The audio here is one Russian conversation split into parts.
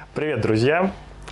Привет, друзья!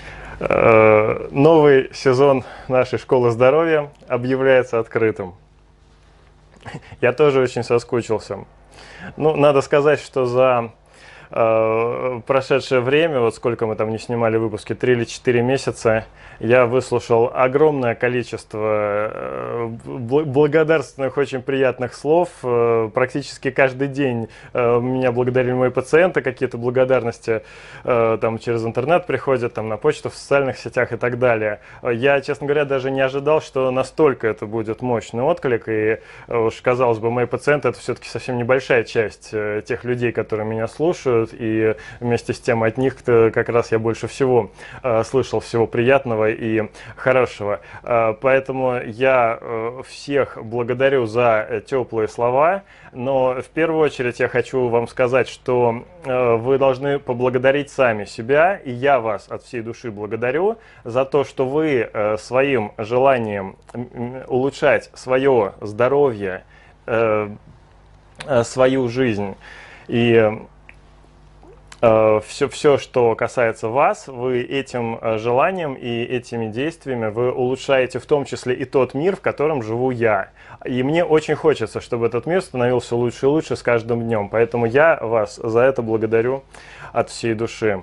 Новый сезон нашей школы здоровья объявляется открытым. Я тоже очень соскучился. Ну, надо сказать, что за прошедшее время, вот сколько мы там не снимали выпуски, 3 или 4 месяца, я выслушал огромное количество благодарственных, очень приятных слов. Практически каждый день меня благодарили мои пациенты, какие-то благодарности там через интернет приходят, там на почту, в социальных сетях и так далее. Я, честно говоря, даже не ожидал, что настолько это будет мощный отклик, и уж, казалось бы, мои пациенты — это все-таки совсем небольшая часть тех людей, которые меня слушают, и вместе с тем от них как раз я больше всего слышал всего приятного и хорошего. Поэтому я всех благодарю за теплые слова, но в первую очередь я хочу вам сказать, что вы должны поблагодарить сами себя, и я вас от всей души благодарю за то, что вы своим желанием улучшать свое здоровье, свою жизнь и все, что касается вас, вы этим желанием и этими действиями вы улучшаете в том числе и тот мир, в котором живу я. И мне очень хочется, чтобы этот мир становился лучше и лучше с каждым днем. Поэтому я вас за это благодарю от всей души.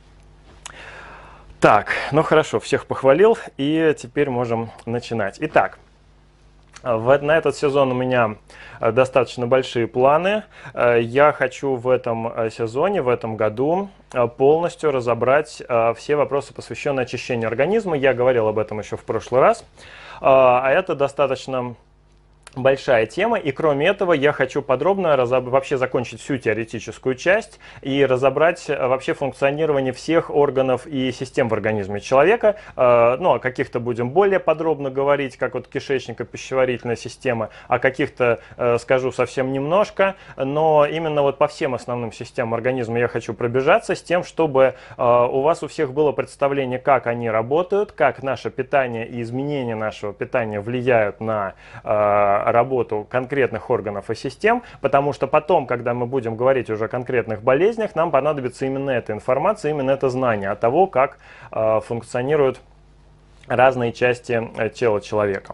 Так, ну хорошо, всех похвалил, и теперь можем начинать. Итак, на этот сезон у меня достаточно большие планы. Я хочу в этом сезоне, в этом году полностью разобрать все вопросы, посвященные очищению организма. Я говорил об этом еще в прошлый раз. А это достаточно большая тема, и кроме этого я хочу подробно вообще закончить всю теоретическую часть и разобрать вообще функционирование всех органов и систем в организме человека. Ну, о каких-то будем более подробно говорить, как вот кишечник и пищеварительная система, о каких-то скажу совсем немножко, но именно вот по всем основным системам организма я хочу пробежаться с тем, чтобы у вас у всех было представление, как они работают, как наше питание и изменения нашего питания влияют на работу конкретных органов и систем, потому что потом, когда мы будем говорить уже о конкретных болезнях, нам понадобится именно эта информация, именно это знание от того, как функционируют разные части тела человека.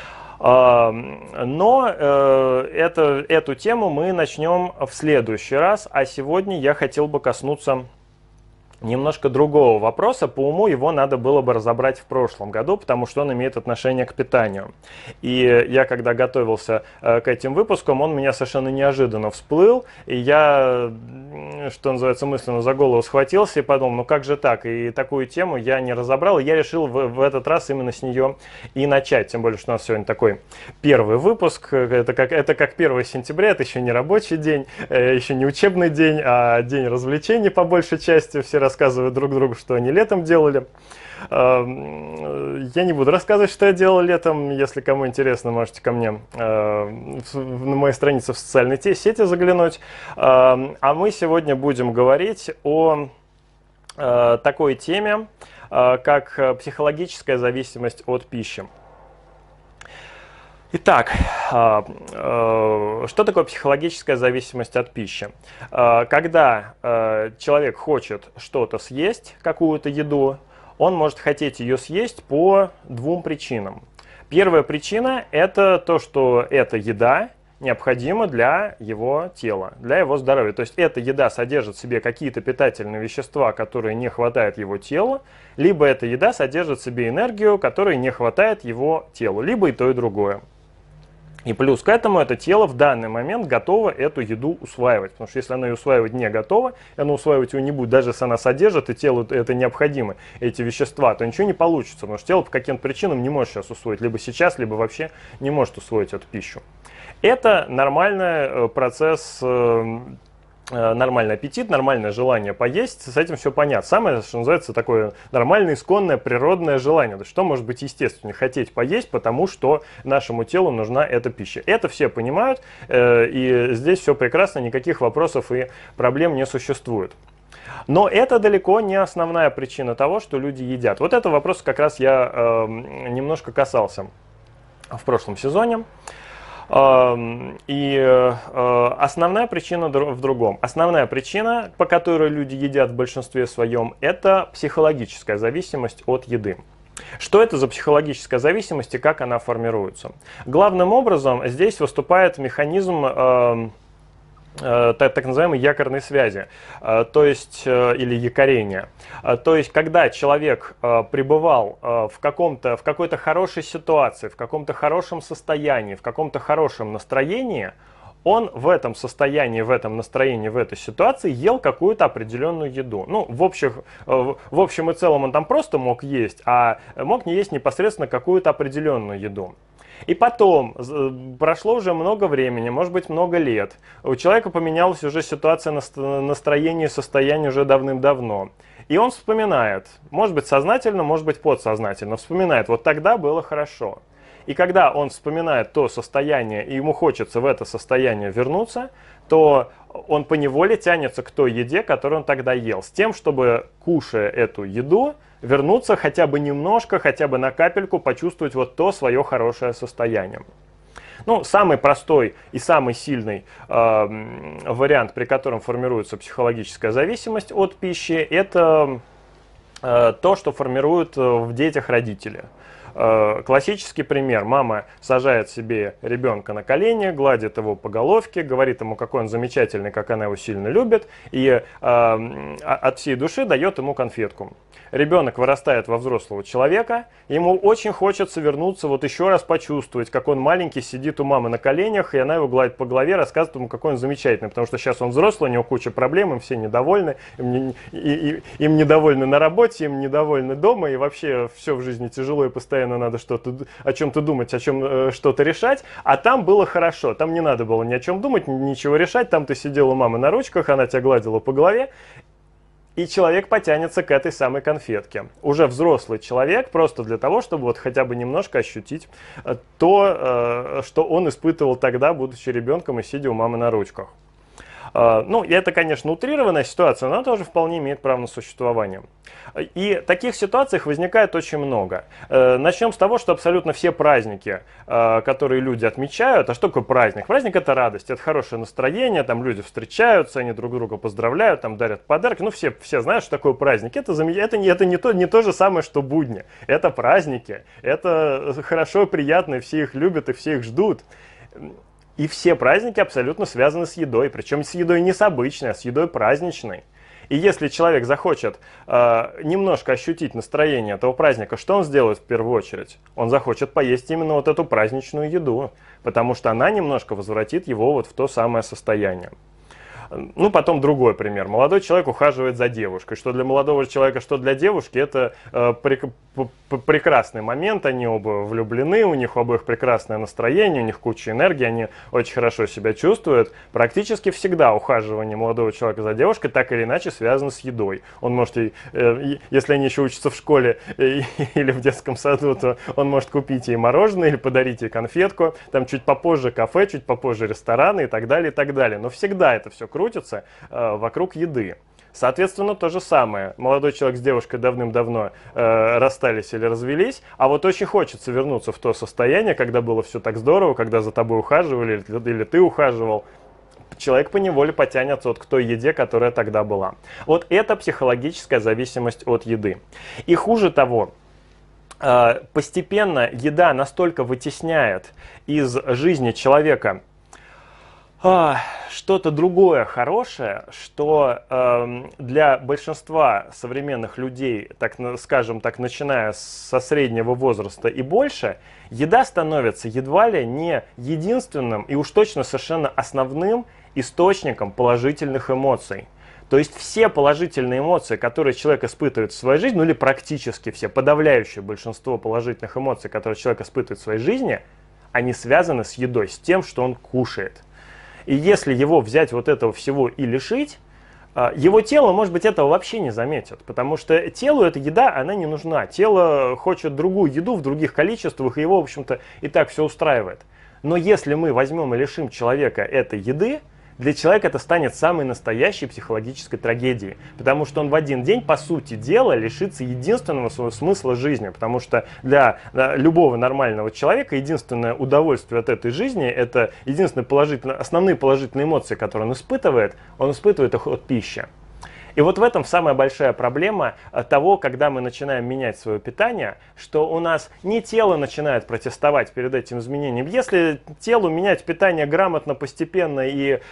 Но эту тему мы начнем в следующий раз, а сегодня я хотел бы коснуться немножко другого вопроса. По уму его надо было бы разобрать в прошлом году, потому что он имеет отношение к питанию. И я, когда готовился к этим выпускам, он меня совершенно неожиданно всплыл, и я, что называется, мысленно за голову схватился и подумал, ну как же так? И такую тему я не разобрал, и я решил в этот раз именно с нее и начать. Тем более, что у нас сегодня такой первый выпуск, это как 1 сентября, это еще не рабочий день, еще не учебный день, а день развлечений по большей части. Все рассказывают друг другу, что они летом делали. Я не буду рассказывать, что я делал летом. Если кому интересно, можете ко мне на моей странице в социальной сети заглянуть. А мы сегодня будем говорить о такой теме, как психологическая зависимость от пищи. Итак, что такое психологическая зависимость от пищи? Когда человек хочет что-то съесть, какую-то еду, он может хотеть ее съесть по двум причинам. Первая причина – это то, что эта еда необходима для его тела, для его здоровья. То есть эта еда содержит в себе какие-то питательные вещества, которые не хватает его телу, либо эта еда содержит в себе энергию, которой не хватает его телу, либо и то, и другое. И плюс к этому это тело в данный момент готово эту еду усваивать. Потому что если оно ее усваивать не готово, оно усваивать ее не будет, даже если она содержит, и телу это необходимо, эти вещества, то ничего не получится. Потому что тело по каким-то причинам не может сейчас усвоить. Либо сейчас, либо вообще не может усвоить эту пищу. Это нормальный процесс, нормальный аппетит, нормальное желание поесть, с этим все понятно. Самое, что называется, такое нормальное, исконное, природное желание. То есть, что может быть естественно? Хотеть поесть, потому что нашему телу нужна эта пища. Это все понимают, и здесь все прекрасно, никаких вопросов и проблем не существует. Но это далеко не основная причина того, что люди едят. Вот этот вопрос как раз я немножко касался в прошлом сезоне. Основная причина в другом. Основная причина, по которой люди едят в большинстве своем, это психологическая зависимость от еды. Что это за психологическая зависимость и как она формируется? Главным образом здесь выступает механизм так называемой якорной связи, то есть, или якорения. То есть, когда человек пребывал в какой-то хорошей ситуации, в каком-то хорошем состоянии, в каком-то хорошем настроении, он в этом состоянии, в этом настроении, в этой ситуации ел какую-то определенную еду. Ну, в общем и целом он там просто мог есть, а мог не есть непосредственно какую-то определенную еду. И потом, прошло уже много времени, может быть много лет, у человека поменялась уже ситуация настроения и состояние уже давным-давно. И он вспоминает, может быть сознательно, может быть подсознательно, вспоминает, вот тогда было хорошо. И когда он вспоминает то состояние, и ему хочется в это состояние вернуться, то он поневоле тянется к той еде, которую он тогда ел, с тем, чтобы, кушая эту еду, вернуться хотя бы немножко, хотя бы на капельку, почувствовать вот то свое хорошее состояние. Ну, самый простой и самый сильный вариант, при котором формируется психологическая зависимость от пищи, это то, что формируют в детях родители. Классический пример. Мама сажает себе ребенка на колени, гладит его по головке, говорит ему, какой он замечательный, как она его сильно любит, и от всей души дает ему конфетку. Ребенок вырастает во взрослого человека, ему очень хочется вернуться, вот еще раз почувствовать, как он маленький сидит у мамы на коленях, и она его гладит по голове, рассказывает ему, какой он замечательный, потому что сейчас он взрослый, у него куча проблем, им все недовольны, им недовольны на работе, им недовольны дома, и вообще все в жизни тяжело, и постоянно надо о чем-то думать, что-то решать, а там было хорошо, там не надо было ни о чем думать, ничего решать, там ты сидел у мамы на ручках, она тебя гладила по голове, и человек потянется к этой самой конфетке. Уже взрослый человек, просто для того, чтобы вот хотя бы немножко ощутить то, что он испытывал тогда, будучи ребенком и сидя у мамы на ручках. Ну, это, конечно, утрированная ситуация, но она тоже вполне имеет право на существование. И таких ситуаций возникает очень много. Начнем с того, что абсолютно все праздники, которые люди отмечают, а что такое праздник? Праздник — это радость, это хорошее настроение, там люди встречаются, они друг друга поздравляют, там дарят подарки. Ну, все знают, что такое праздник. Это не то же самое, что будни. Это праздники, это хорошо, приятно, все их любят и все их ждут. И все праздники абсолютно связаны с едой, причем с едой не с обычной, а с едой праздничной. И если человек захочет немножко ощутить настроение этого праздника, что он сделает в первую очередь? Он захочет поесть именно вот эту праздничную еду, потому что она немножко возвратит его вот в то самое состояние. Ну, потом другой пример. Молодой человек ухаживает за девушкой. Что для молодого человека, что для девушки, это прекрасный момент. Они оба влюблены, у них обоих прекрасное настроение, у них куча энергии, они очень хорошо себя чувствуют. Практически всегда ухаживание молодого человека за девушкой так или иначе связано с едой. Он может, если они еще учатся в школе или в детском саду, то он может купить ей мороженое или подарить ей конфетку. Там чуть попозже кафе, чуть попозже рестораны и так далее, и так далее. Но всегда это все крутится вокруг еды. Соответственно, то же самое. Молодой человек с девушкой давным-давно расстались или развелись, а вот очень хочется вернуться в то состояние, когда было все так здорово, когда за тобой ухаживали или ты ухаживал. Человек поневоле потянется вот к той еде, которая тогда была. Вот это психологическая зависимость от еды. И хуже того, постепенно еда настолько вытесняет из жизни человека что-то другое хорошее, что для большинства современных людей, так скажем так, начиная со среднего возраста и больше, еда становится едва ли не единственным и уж точно совершенно основным источником положительных эмоций. То есть все положительные эмоции, которые человек испытывает в своей жизни, ну или практически все, подавляющее большинство положительных эмоций, которые человек испытывает в своей жизни, они связаны с едой, с тем, что он кушает. И если его взять вот этого всего и лишить, его тело, может быть, этого вообще не заметит, потому что телу эта еда, она не нужна. Тело хочет другую еду в других количествах, и его, в общем-то, и так все устраивает. Но если мы возьмем и лишим человека этой еды, для человека это станет самой настоящей психологической трагедией, потому что он в один день, по сути дела, лишится единственного своего смысла жизни, потому что для любого нормального человека единственное удовольствие от этой жизни, это единственные основные положительные эмоции, которые он испытывает их от пищи. И вот в этом самая большая проблема того, когда мы начинаем менять свое питание, что у нас не тело начинает протестовать перед этим изменением. Если телу менять питание грамотно, постепенно и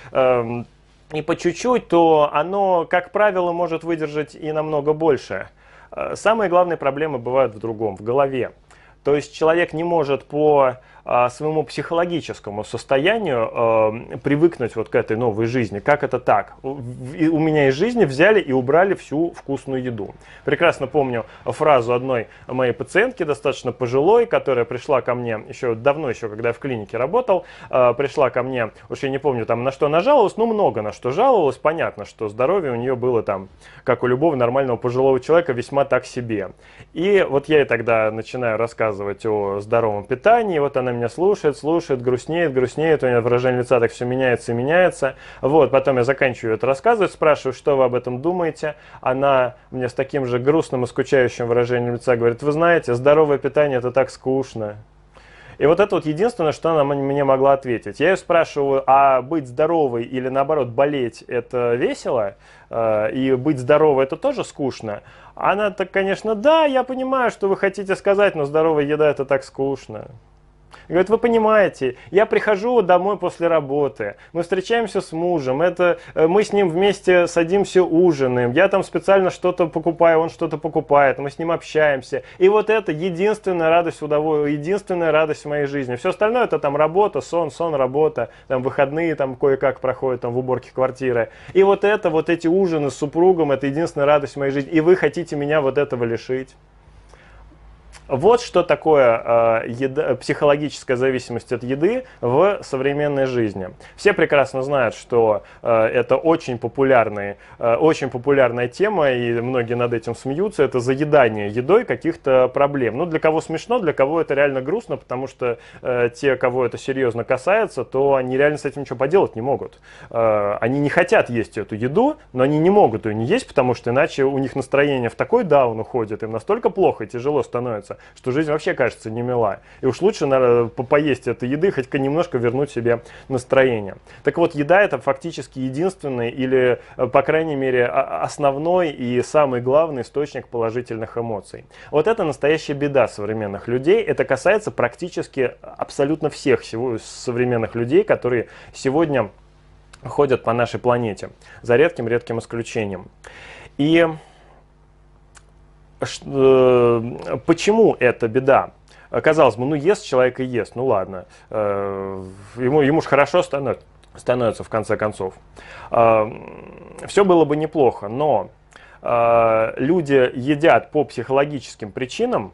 по чуть-чуть, то оно, как правило, может выдержать и намного больше. Самые главные проблемы бывают в другом, в голове. То есть человек не может по своему психологическому состоянию привыкнуть вот к этой новой жизни. Как это так? У меня из жизни взяли и убрали всю вкусную еду. Прекрасно помню фразу одной моей пациентки, достаточно пожилой, которая пришла ко мне еще давно, когда я в клинике работал, пришла ко мне, уж я не помню там на что она жаловалась, но много на что жаловалась. Понятно, что здоровье у нее было там, как у любого нормального пожилого человека, весьма так себе. И вот я ей тогда начинаю рассказывать о здоровом питании, вот она меня слушает, грустнеет, у нее выражение лица так все меняется и меняется. Вот, потом я заканчиваю это рассказывать, спрашиваю, что вы об этом думаете. Она мне с таким же грустным и скучающим выражением лица говорит: вы знаете, здоровое питание это так скучно. И вот это вот единственное, что она мне могла ответить. Я ее спрашиваю, а быть здоровой или наоборот болеть это весело? И быть здоровой это тоже скучно? Она так, конечно, да, я понимаю, что вы хотите сказать, но здоровая еда это так скучно. Говорит, вы понимаете, я прихожу домой после работы, мы встречаемся с мужем, мы с ним вместе садимся, ужинаем, я там специально что-то покупаю, он что-то покупает, мы с ним общаемся. И вот это единственная радость, единственная радость в моей жизни. Все остальное это там работа, сон, работа, там выходные там кое-как проходят там в уборке квартиры. И вот эти ужины с супругом, это единственная радость в моей жизни. И вы хотите меня вот этого лишить. Вот что такое психологическая зависимость от еды в современной жизни. Все прекрасно знают, что это очень популярная тема, и многие над этим смеются. Это заедание едой каких-то проблем. Ну, для кого смешно, для кого это реально грустно, потому что те, кого это серьезно касается, то они реально с этим ничего поделать не могут. Они не хотят есть эту еду, но они не могут ее не есть, потому что иначе у них настроение в такой даун уходит, им настолько плохо и тяжело становится, что жизнь вообще кажется не мила. И уж лучше, наверное, поесть этой еды, хоть немножко вернуть себе настроение. Так вот, еда это фактически единственный или, по крайней мере, основной и самый главный источник положительных эмоций. Вот это настоящая беда современных людей. Это касается практически абсолютно всех современных людей, которые сегодня ходят по нашей планете, за редким ему И почему это беда? Казалось бы, ест человек и ест, ну ладно, ему же хорошо становится в конце концов. Все было бы неплохо, но люди едят по психологическим причинам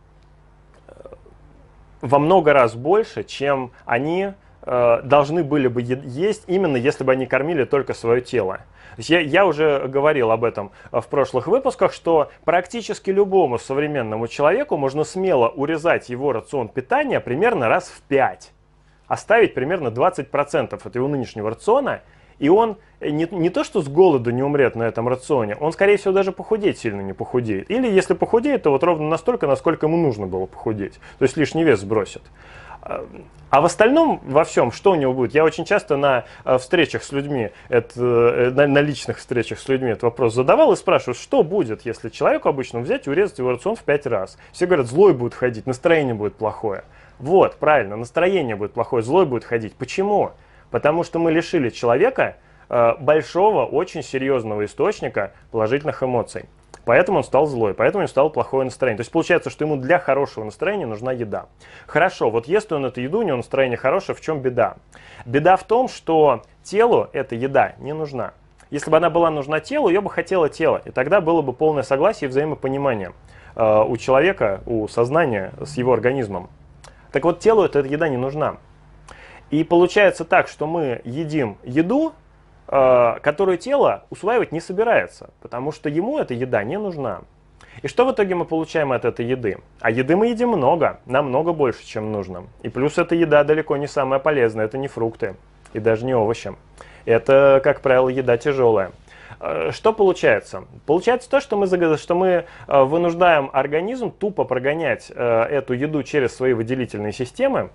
во много раз больше, чем они должны были бы есть, именно если бы они кормили только свое тело. Я уже говорил об этом в прошлых выпусках, что практически любому современному человеку можно смело урезать его рацион питания примерно раз в 5. Оставить примерно 20% от его нынешнего рациона, и он не то что с голоду не умрет на этом рационе, он, скорее всего, даже похудеть сильно не похудеет. Или если похудеет, то вот ровно настолько, насколько ему нужно было похудеть. То есть лишний вес сбросит. А в остальном, во всем, что у него будет? Я очень часто на встречах с людьми, на личных встречах с людьми этот вопрос задавал и спрашиваю, что будет, если человеку обычно взять и урезать его рацион в 5 раз? Все говорят, злой будет ходить, настроение будет плохое. Вот, правильно, настроение будет плохое, злой будет ходить. Почему? Потому что мы лишили человека большого, очень серьезного источника положительных эмоций. Поэтому он стал злой, поэтому ему стало плохое настроение. То есть получается, что ему для хорошего настроения нужна еда. Хорошо, вот ест он эту еду, у него настроение хорошее, в чем беда? Беда в том, что телу эта еда не нужна. Если бы она была нужна телу, ее бы хотело тело, и тогда было бы полное согласие и взаимопонимание у человека, у сознания с его организмом. Так вот, телу эта еда не нужна. И получается так, что мы едим еду, которую тело усваивать не собирается, потому что ему эта еда не нужна. И что в итоге мы получаем от этой еды? А еды мы едим много, намного больше, чем нужно. И плюс эта еда далеко не самая полезная, это не фрукты и даже не овощи. Это, как правило, еда тяжелая. Что получается? Получается то, что мы вынуждаем организм тупо прогонять эту еду через свои выделительные системы,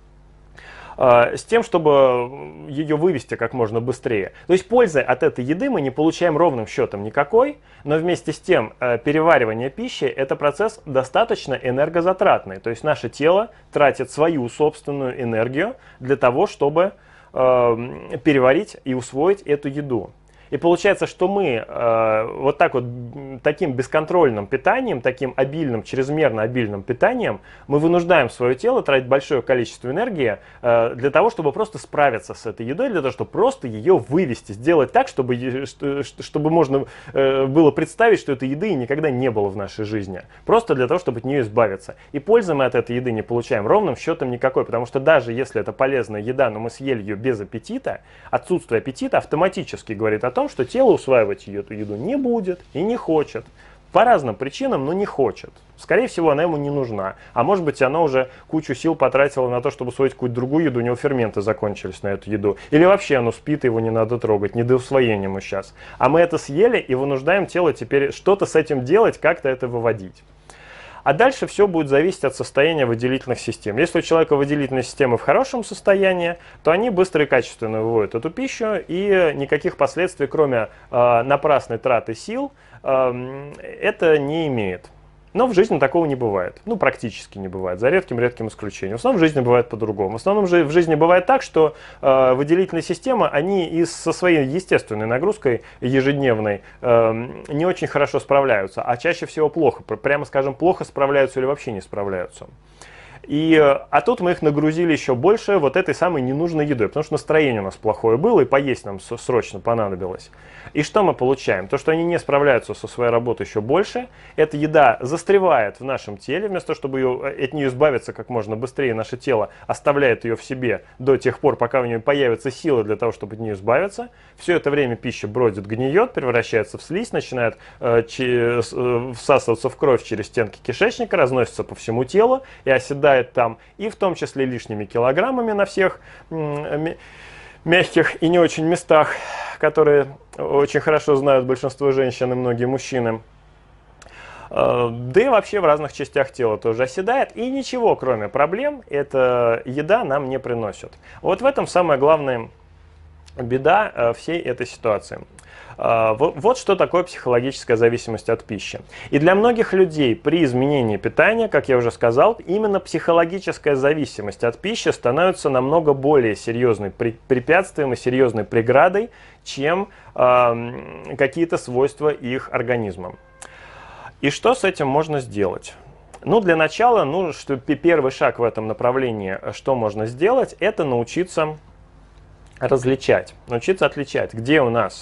с тем, чтобы ее вывести как можно быстрее. То есть пользы от этой еды мы не получаем ровным счетом никакой, но вместе с тем переваривание пищи – это процесс достаточно энергозатратный. То есть наше тело тратит свою собственную энергию для того, чтобы переварить и усвоить эту еду. И получается, что мы вот так вот таким бесконтрольным питанием, таким обильным, чрезмерно обильным питанием, мы вынуждаем свое тело тратить большое количество энергии для того, чтобы просто справиться с этой едой, для того, чтобы просто ее вывести, сделать так, чтобы можно было представить, что этой еды никогда не было в нашей жизни. Просто для того, чтобы от нее избавиться. И пользы мы от этой еды не получаем ровным счетом никакой, потому что даже если это полезная еда, но мы съели ее без аппетита, отсутствие аппетита автоматически говорит о том, что тело усваивать эту еду не будет и не хочет. По разным причинам, но не хочет. Скорее всего, она ему не нужна. А может быть, она уже кучу сил потратила на то, чтобы усвоить какую-то другую еду, у него ферменты закончились на эту еду. Или вообще оно спит, его не надо трогать, не до усвоения ему сейчас. А мы это съели и вынуждаем тело теперь что-то с этим делать, как-то это выводить. А дальше все будет зависеть от состояния выделительных систем. Если у человека выделительные системы в хорошем состоянии, то они быстро и качественно выводят эту пищу, и никаких последствий, кроме напрасной траты сил, это не имеет. Но в жизни такого не бывает. Ну, практически не бывает, за редким-редким исключением. В основном в жизни бывает по-другому. В основном же в жизни бывает так, что выделительные системы, они со своей естественной нагрузкой ежедневной не очень хорошо справляются, а чаще всего плохо, прямо скажем, плохо справляются или вообще не справляются. А тут мы их нагрузили еще больше вот этой самой ненужной едой, потому что настроение у нас плохое было, и поесть нам срочно понадобилось. И что мы получаем? То, что они не справляются со своей работой еще больше, эта еда застревает в нашем теле, вместо того, чтобы от нее избавиться как можно быстрее, наше тело оставляет ее в себе до тех пор, пока у нее появятся силы для того, чтобы от нее избавиться. Все это время пища бродит, гниет, превращается в слизь, начинает всасываться в кровь через стенки кишечника, разносится по всему телу и оседает там, и в том числе лишними килограммами на всех мягких и не очень местах, которые очень хорошо знают большинство женщин и многие мужчины. Да и вообще в разных частях тела тоже оседает. И ничего, кроме проблем, эта еда нам не приносит. Вот в этом самая главная беда всей этой ситуации. Вот что такое психологическая зависимость от пищи. И для многих людей при изменении питания, как я уже сказал, именно психологическая зависимость от пищи становится намного более серьезной препятствием и серьезной преградой, чем какие-то свойства их организма. И что с этим можно сделать? Ну, для начала, первый шаг в этом направлении, что можно сделать, это научиться различать, научиться отличать, где у нас,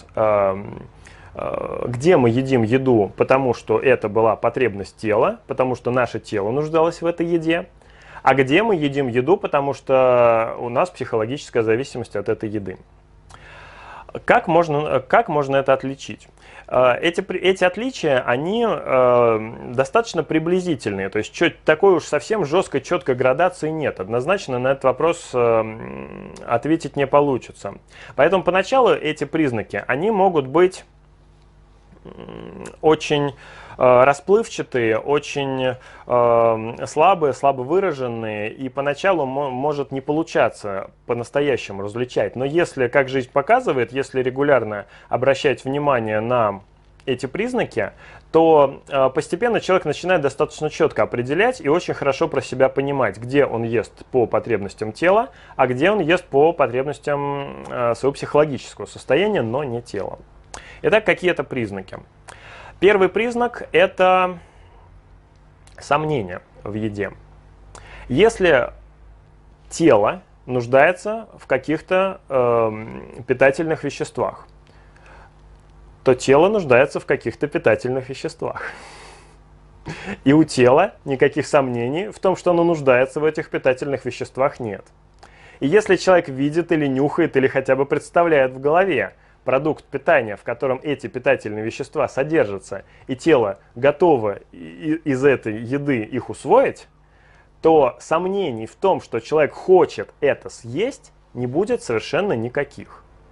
где мы едим еду, потому что это была потребность тела, потому что наше тело нуждалось в этой еде, а где мы едим еду, потому что у нас психологическая зависимость от этой еды. Как можно это отличить? Эти отличия, они достаточно приблизительные, то есть такой уж совсем жесткой, четкой градации нет. Однозначно на этот вопрос ответить не получится. Поэтому поначалу эти признаки, они могут быть очень расплывчатые, очень слабые, слабо выраженные, и поначалу может не получаться по-настоящему различать. Но если, как жизнь показывает, если регулярно обращать внимание на эти признаки, то постепенно человек начинает достаточно четко определять и очень хорошо про себя понимать, где он ест по потребностям тела, а где он ест по потребностям своего психологического состояния, но не тела. Итак, какие это признаки? Первый признак – это сомнение в еде. Если тело нуждается в каких-то питательных веществах, то тело нуждается в каких-то питательных веществах. И у тела никаких сомнений в том, что оно нуждается в этих питательных веществах, нет. И если человек видит или нюхает, или хотя бы представляет в голове продукт питания, в котором эти питательные вещества содержатся, и тело готово из этой еды их усвоить, то сомнений в том, что человек хочет это съесть, не будет совершенно никаких.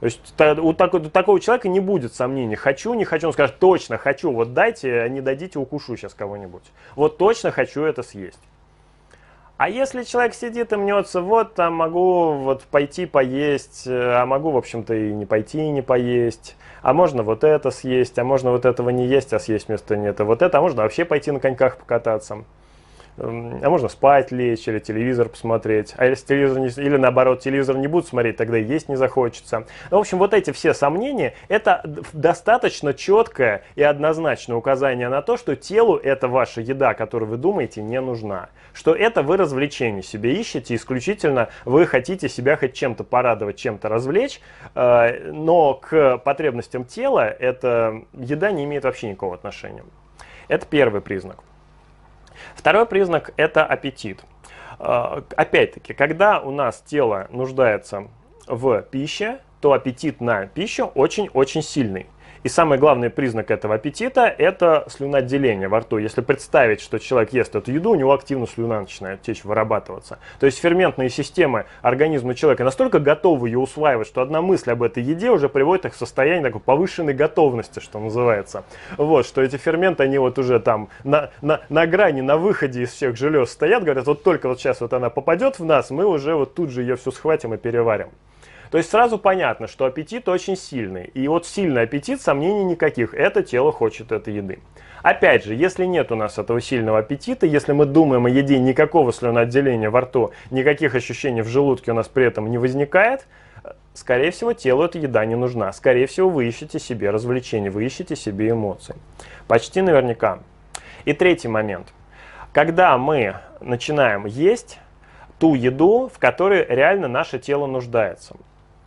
То есть у такого человека не будет сомнений. Хочу, не хочу. Он скажет, точно хочу, вот дайте, а не дадите, укушу сейчас кого-нибудь. Вот точно хочу это съесть. А если человек сидит и мнется, вот там могу вот пойти поесть, а могу, в общем-то, и не пойти, и не поесть, а можно вот это съесть, а можно вот этого не есть, а съесть вместо этого вот это, а можно вообще пойти на коньках покататься. А можно спать, лечь или телевизор посмотреть. А если телевизор не, или наоборот, телевизор не будут смотреть, тогда и есть не захочется. В общем, вот эти все сомнения, это достаточно четкое и однозначное указание на то, что телу эта ваша еда, которую вы думаете, не нужна. Что это вы развлечение себе ищете, исключительно вы хотите себя хоть чем-то порадовать, чем-то развлечь, но к потребностям тела эта еда не имеет вообще никакого отношения. Это первый признак. Второй признак – это аппетит. Опять-таки, когда у нас тело нуждается в пище, то аппетит на пищу очень-очень сильный. И самый главный признак этого аппетита – это слюноотделение во рту. Если представить, что человек ест эту еду, у него активно слюна начинает течь, вырабатываться. То есть ферментные системы организма человека настолько готовы ее усваивать, что одна мысль об этой еде уже приводит их в состояние такой повышенной готовности, что называется. Вот, что эти ферменты, они вот уже там на грани, на выходе из всех желез стоят, говорят, вот только вот сейчас вот она попадет в нас, мы уже вот тут же ее все схватим и переварим. То есть сразу понятно, что аппетит очень сильный. И вот сильный аппетит, сомнений никаких, это тело хочет этой еды. Опять же, если нет у нас этого сильного аппетита, если мы думаем о еде, никакого слюноотделения во рту, никаких ощущений в желудке у нас при этом не возникает, скорее всего, телу эта еда не нужна. Скорее всего, вы ищете себе развлечения, вы ищете себе эмоции. Почти наверняка. И третий момент. Когда мы начинаем есть ту еду, в которой реально наше тело нуждается.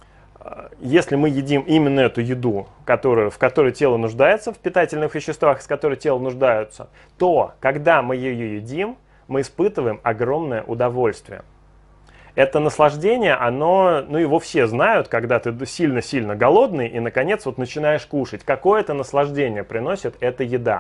Если мы едим именно эту еду, в которой тело нуждается, в питательных веществах, из которых тело нуждается, то, когда мы ее едим, мы испытываем огромное удовольствие. Это наслаждение, оно, ну его все знают, когда ты сильно-сильно голодный и, наконец, вот начинаешь кушать. Какое это наслаждение приносит эта еда?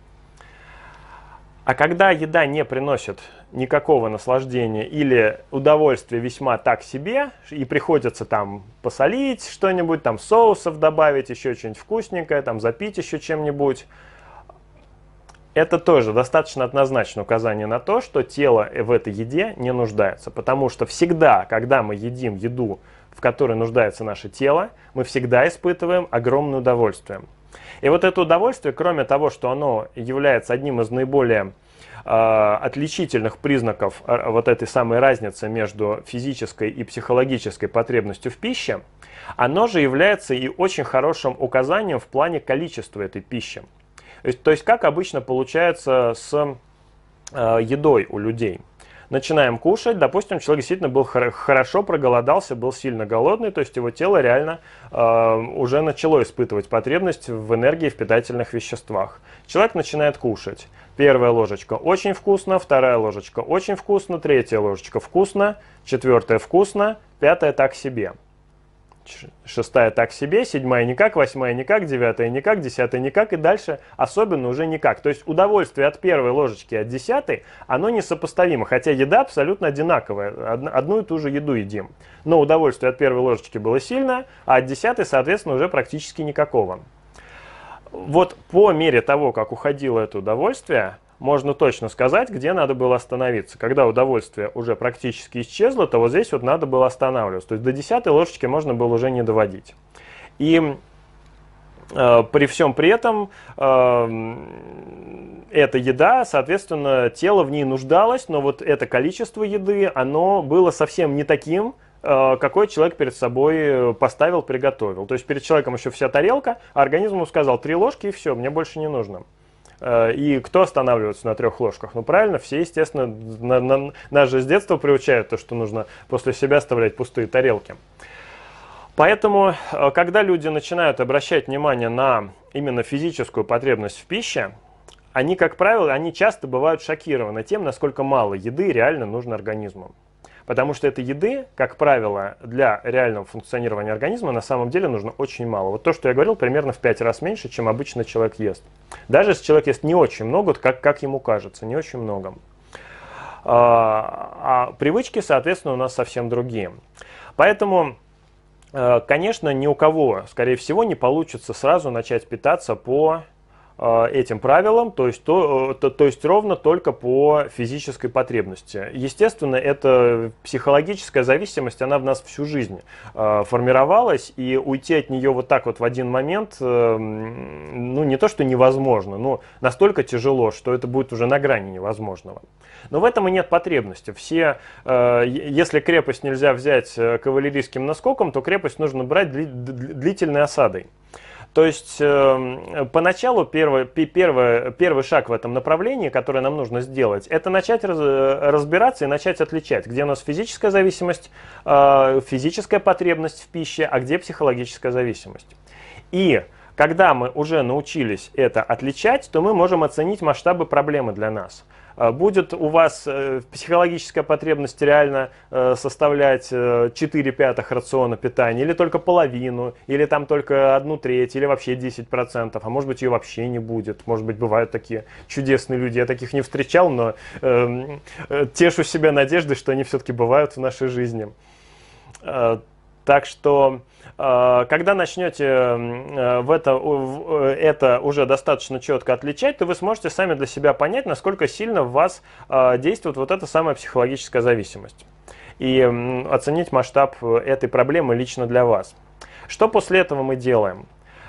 А когда еда не приносит никакого наслаждения или удовольствия весьма так себе, и приходится там посолить что-нибудь, там соусов добавить, еще что-нибудь вкусненькое, там запить еще чем-нибудь, это тоже достаточно однозначное указание на то, что тело в этой еде не нуждается. Потому что всегда, когда мы едим еду, в которой нуждается наше тело, мы всегда испытываем огромное удовольствие. И вот это удовольствие, кроме того, что оно является одним из наиболее отличительных признаков вот этой самой разницы между физической и психологической потребностью в пище, оно же является и очень хорошим указанием в плане количества этой пищи. То есть как обычно получается с едой у людей. Начинаем кушать, допустим, человек действительно был хорошо проголодался, был сильно голодный, то есть его тело реально уже начало испытывать потребность в энергии, в питательных веществах. Человек начинает кушать. Первая ложечка очень вкусно, вторая ложечка очень вкусно, третья ложечка вкусно, четвертая вкусно, пятая так себе. Шестая так себе, седьмая никак, восьмая никак, девятая никак, десятая никак и дальше особенно уже никак. То есть удовольствие от первой ложечки и от десятой, оно несопоставимо, хотя еда абсолютно одинаковая, одну и ту же еду едим. Но удовольствие от первой ложечки было сильное, а от десятой, соответственно, уже практически никакого. Вот по мере того, как уходило это удовольствие, можно точно сказать, где надо было остановиться. Когда удовольствие уже практически исчезло, то вот здесь вот надо было останавливаться. То есть до 10-й ложечки можно было уже не доводить. И при всем при этом эта еда, соответственно, тело в ней нуждалось, но вот это количество еды, оно было совсем не таким, какой человек перед собой поставил, приготовил. То есть перед человеком еще вся тарелка, а организм ему сказал 3 ложки и все, мне больше не нужно. И кто останавливается на 3 ложках? Ну правильно, все, естественно, нас же с детства приучают то, что нужно после себя оставлять пустые тарелки. Поэтому, когда люди начинают обращать внимание на именно физическую потребность в пище, они, как правило, они часто бывают шокированы тем, насколько мало еды реально нужно организму. Потому что этой еды, как правило, для реального функционирования организма на самом деле нужно очень мало. Вот то, что я говорил, примерно в 5 раз меньше, чем обычно человек ест. Даже если человек ест не очень много, как ему кажется, не очень много. А привычки, соответственно, у нас совсем другие. Поэтому Конечно, ни у кого, скорее всего, не получится сразу начать питаться по этим правилам, то есть ровно только по физической потребности. Естественно, эта психологическая зависимость, она в нас всю жизнь формировалась, и уйти от нее вот так вот в один момент, ну не то что невозможно, но настолько тяжело, что это будет уже на грани невозможного. Но в этом и нет потребности. Если крепость нельзя взять кавалерийским наскоком, то крепость нужно брать длительной осадой. То есть поначалу первый шаг в этом направлении, который нам нужно сделать, это начать разбираться и начать отличать, где у нас физическая зависимость, физическая потребность в пище, а где психологическая зависимость. И когда мы уже научились это отличать, то мы можем оценить масштабы проблемы для нас. Будет у вас психологическая потребность реально составлять 4/5 рациона питания, или только половину, или там только 1/3, или вообще 10%, а может быть ее вообще не будет. Может быть, бывают такие чудесные люди, я таких не встречал, но тешу себя надеждой, что они все-таки бывают в нашей жизни. Так что, когда начнете это уже достаточно четко отличать, то вы сможете сами для себя понять, насколько сильно в вас действует вот эта самая психологическая зависимость. И оценить масштаб этой проблемы лично для вас. Что после этого мы делаем?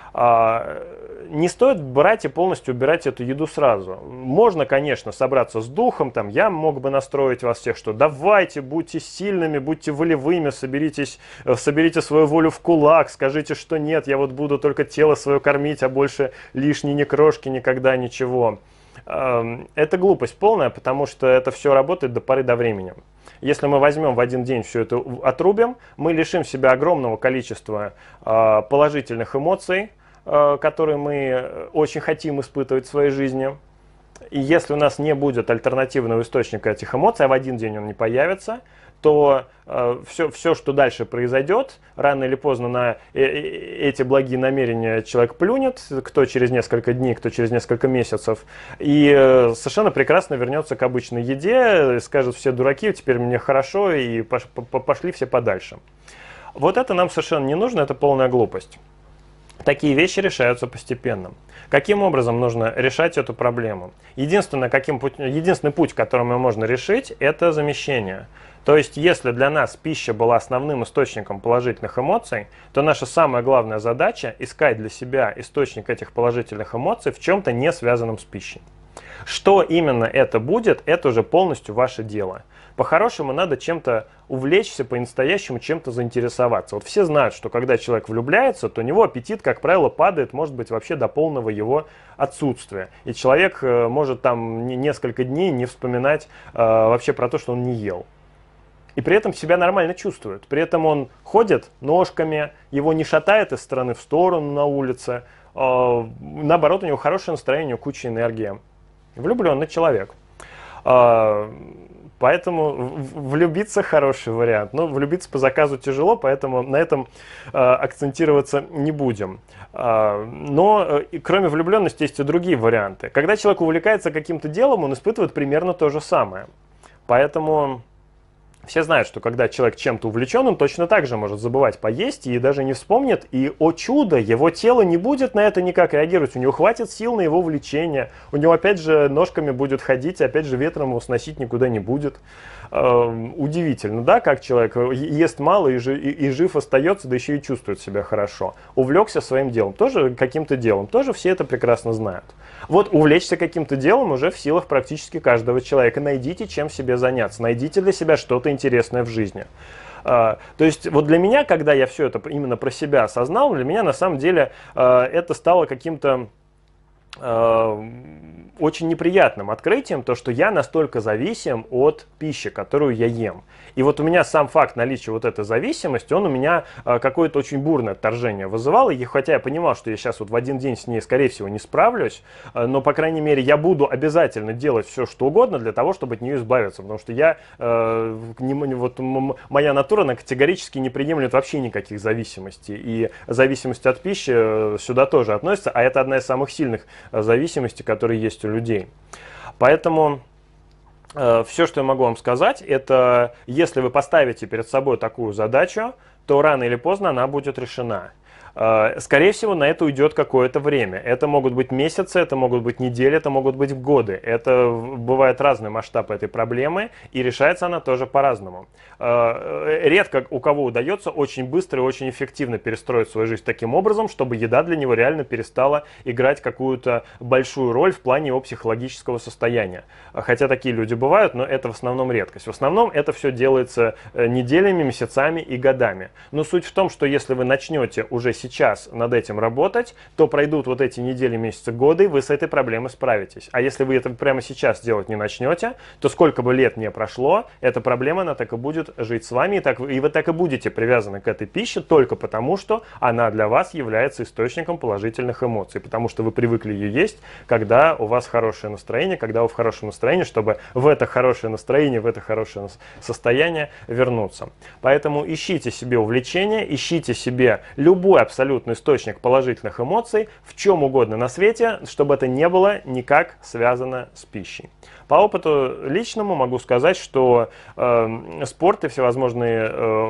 Не стоит брать и полностью убирать эту еду сразу. Можно, конечно, собраться с духом, там, я мог бы настроить вас всех, что давайте, будьте сильными, будьте волевыми, соберите свою волю в кулак, скажите, что нет, я вот буду только тело свое кормить, а больше лишней ни крошки, никогда ничего. Это глупость полная, потому что это все работает до поры до времени. Если мы возьмем в один день все это отрубим, мы лишим себя огромного количества положительных эмоций, которые мы очень хотим испытывать в своей жизни. И если у нас не будет альтернативного источника этих эмоций, а в один день он не появится, то все, что дальше произойдет, рано или поздно на эти благие намерения человек плюнет, кто через несколько дней, кто через несколько месяцев, и совершенно прекрасно вернется к обычной еде, скажет: все дураки, теперь мне хорошо, и пошли все подальше. Вот это нам совершенно не нужно, это полная глупость. Такие вещи решаются постепенно. Каким образом нужно решать эту проблему? Единственный путь, которым ее можно решить, это замещение. То есть, если для нас пища была основным источником положительных эмоций, то наша самая главная задача – искать для себя источник этих положительных эмоций в чем-то не связанном с пищей. Что именно это будет, это уже полностью ваше дело. По-хорошему надо чем-то увлечься, по-настоящему чем-то заинтересоваться. Вот все знают, что когда человек влюбляется, то у него аппетит, как правило, падает, может быть, вообще до полного его отсутствия. И человек может там несколько дней не вспоминать вообще про то, что он не ел. И при этом себя нормально чувствует. При этом он ходит ножками, его не шатает из стороны в сторону на улице. Наоборот, у него хорошее настроение, куча энергии. Влюбленный человек. Поэтому влюбиться хороший вариант. Но влюбиться по заказу тяжело, поэтому на этом акцентироваться не будем. Но кроме влюбленности есть и другие варианты. Когда человек увлекается каким-то делом, он испытывает примерно то же самое. Поэтому все знают, что когда человек чем-то увлечен, он точно так же может забывать поесть и даже не вспомнит. И, о чудо, его тело не будет на это никак реагировать. У него хватит сил на его влечение. У него опять же ножками будет ходить, и опять же ветром его сносить никуда не будет. Удивительно, да, как человек ест мало и жив остается, да еще и чувствует себя хорошо. Увлекся своим делом, тоже каким-то делом, тоже все это прекрасно знают. Вот увлечься каким-то делом уже в силах практически каждого человека. Найдите, чем себе заняться, найдите для себя что-то интересное в жизни. То есть вот для меня, когда я все это именно про себя осознал, для меня на самом деле это стало каким-то очень неприятным открытием, то, что я настолько зависим от пищи, которую я ем. И вот у меня сам факт наличия вот этой зависимости, он у меня какое-то очень бурное отторжение вызывал. И хотя я понимал, что я сейчас вот в один день с ней, скорее всего, не справлюсь, но, по крайней мере, я буду обязательно делать все, что угодно для того, чтобы от нее избавиться. Потому что моя натура, она категорически не приемлет вообще никаких зависимостей. И зависимость от пищи сюда тоже относится, а это одна из самых сильных зависимостей, которые есть у людей. Поэтому все, что я могу вам сказать, это если вы поставите перед собой такую задачу, то рано или поздно она будет решена. Скорее всего, на это уйдет какое-то время. Это могут быть месяцы, это могут быть недели, это могут быть годы. Это бывает разный масштаб этой проблемы, и решается она тоже по-разному. Редко у кого удается очень быстро и очень эффективно перестроить свою жизнь таким образом, чтобы еда для него реально перестала играть какую-то большую роль в плане его психологического состояния. Хотя такие люди бывают, но это в основном редкость. В основном это все делается неделями, месяцами и годами. Но суть в том, что если вы начнете уже сейчас над этим работать, то пройдут вот эти недели, месяцы, годы, и вы с этой проблемой справитесь. А если вы это прямо сейчас делать не начнете, то сколько бы лет не прошло, эта проблема, она так и будет жить с вами, и вы так и будете привязаны к этой пище только потому, что она для вас является источником положительных эмоций, потому что вы привыкли ее есть, когда у вас хорошее настроение, когда вы в хорошем настроении, чтобы в это хорошее настроение, в это хорошее состояние вернуться. Поэтому ищите себе увлечение, ищите себе любой абсолютный источник положительных эмоций в чем угодно на свете, чтобы это не было никак связано с пищей. По опыту личному могу сказать, что спорт и всевозможные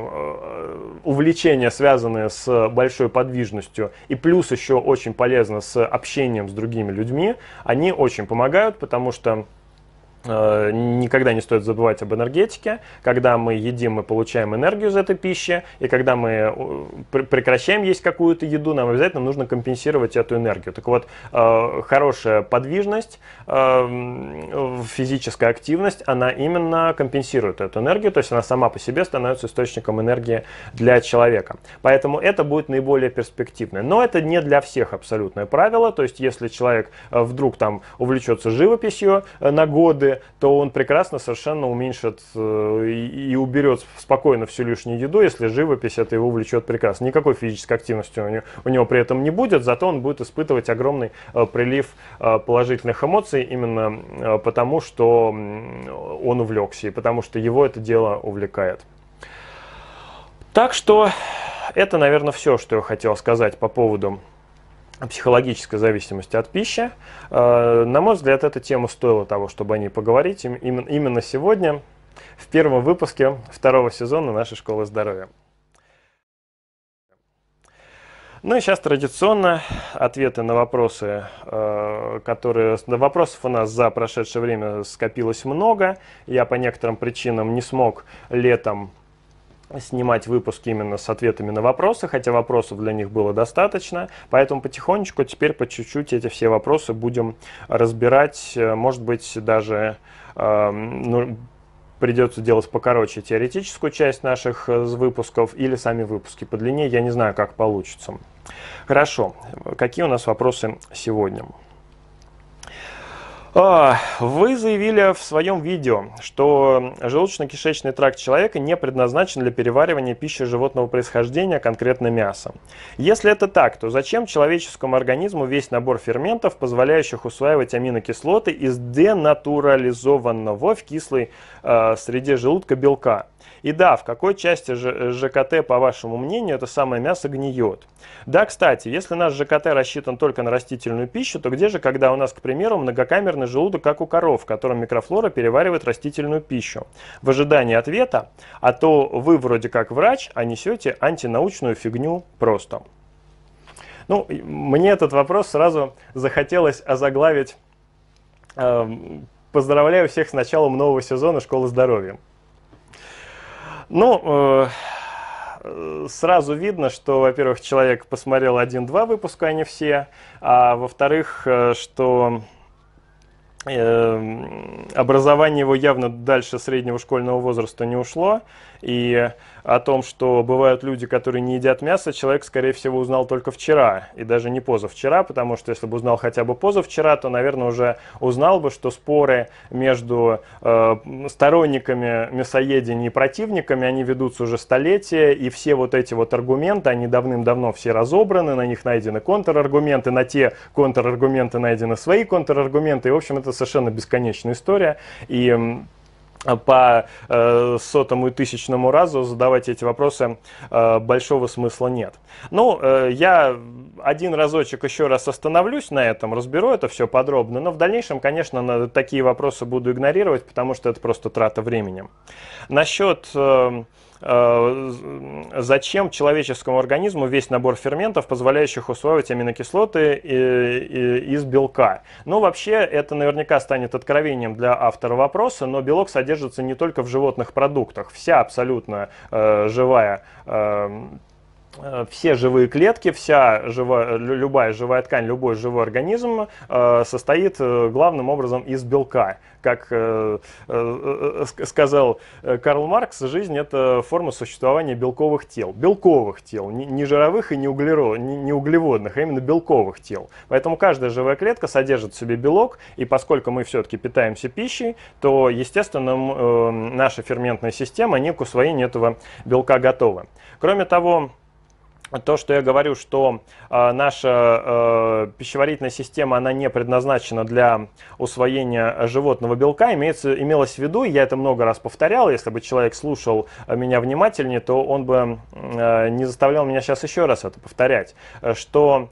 увлечения, связанные с большой подвижностью, и плюс еще очень полезно с общением с другими людьми, они очень помогают, потому что никогда не стоит забывать об энергетике. Когда мы едим, мы получаем энергию из этой пищи, и когда мы прекращаем есть какую-то еду, нам обязательно нужно компенсировать эту энергию. Так вот, хорошая подвижность, физическая активность, она именно компенсирует эту энергию, то есть она сама по себе становится источником энергии для человека. Поэтому это будет наиболее перспективно. Но это не для всех абсолютное правило, то есть если человек вдруг там увлечется живописью на годы, то он прекрасно совершенно уменьшит и уберет спокойно всю лишнюю еду, если живопись это его увлечет прекрасно. Никакой физической активности у него при этом не будет, зато он будет испытывать огромный прилив положительных эмоций именно потому, что он увлекся и потому что его это дело увлекает. Так что это, наверное, все, что я хотел сказать по поводу психологической зависимости от пищи. На мой взгляд, эта тема стоила того, чтобы о ней поговорить именно сегодня, в первом выпуске второго сезона нашей школы здоровья. Ну и сейчас традиционно ответы на вопросы, вопросов у нас за прошедшее время скопилось много. Я по некоторым причинам не смог летом снимать выпуски именно с ответами на вопросы, хотя вопросов для них было достаточно, поэтому потихонечку, теперь по чуть-чуть эти все вопросы будем разбирать, может быть даже придется делать покороче теоретическую часть наших выпусков или сами выпуски подлиннее, я не знаю, как получится. Хорошо, какие у нас вопросы сегодня? Вы заявили в своем видео, что желудочно-кишечный тракт человека не предназначен для переваривания пищи животного происхождения, конкретно мяса. Если это так, то зачем человеческому организму весь набор ферментов, позволяющих усваивать аминокислоты из денатурализованного в кислой среде желудка белка? И да, в какой части ЖКТ, по вашему мнению, это самое мясо гниет? Да, кстати, если наш ЖКТ рассчитан только на растительную пищу, то где же, когда у нас, к примеру, многокамерный желудок, как у коров, в котором микрофлора переваривает растительную пищу? В ожидании ответа, а то вы вроде как врач, а несете антинаучную фигню просто. Ну, мне этот вопрос сразу захотелось озаглавить. Поздравляю всех с началом нового сезона «Школы здоровья». Ну, сразу видно, что, во-первых, человек посмотрел 1-2 выпуска, а не все, а во-вторых, что образование его явно дальше среднего школьного возраста не ушло, и о том, что бывают люди, которые не едят мясо, человек, скорее всего, узнал только вчера, и даже не позавчера, потому что если бы узнал хотя бы позавчера, то, наверное, уже узнал бы, что споры между сторонниками мясоедения и противниками, они ведутся уже столетия, и все вот эти вот аргументы, они давным-давно все разобраны, на них найдены контраргументы, на те контраргументы найдены свои контраргументы, и, в общем, это совершенно бесконечная история, и по сотому и тысячному разу задавать эти вопросы большого смысла нет. Ну, я один разочек еще раз остановлюсь на этом, разберу это все подробно, но в дальнейшем, конечно, такие вопросы буду игнорировать, потому что это просто трата времени. Насчет зачем человеческому организму весь набор ферментов, позволяющих усваивать аминокислоты из белка? Ну, вообще, это наверняка станет откровением для автора вопроса, но белок содержится не только в животных продуктах. Вся абсолютно живая все живые клетки, любая живая ткань, любой живой организм состоит главным образом из белка. Как сказал Карл Маркс, жизнь – это форма существования белковых тел. Белковых тел, не жировых и не углеводных, а именно белковых тел. Поэтому каждая живая клетка содержит в себе белок, и поскольку мы все-таки питаемся пищей, то, естественно, наша ферментная система не к усвоению этого белка готова. Кроме того, то, что я говорю, что наша пищеварительная система, она не предназначена для усвоения животного белка, имелось в виду, я это много раз повторял, если бы человек слушал меня внимательнее, то он бы не заставлял меня сейчас еще раз это повторять, что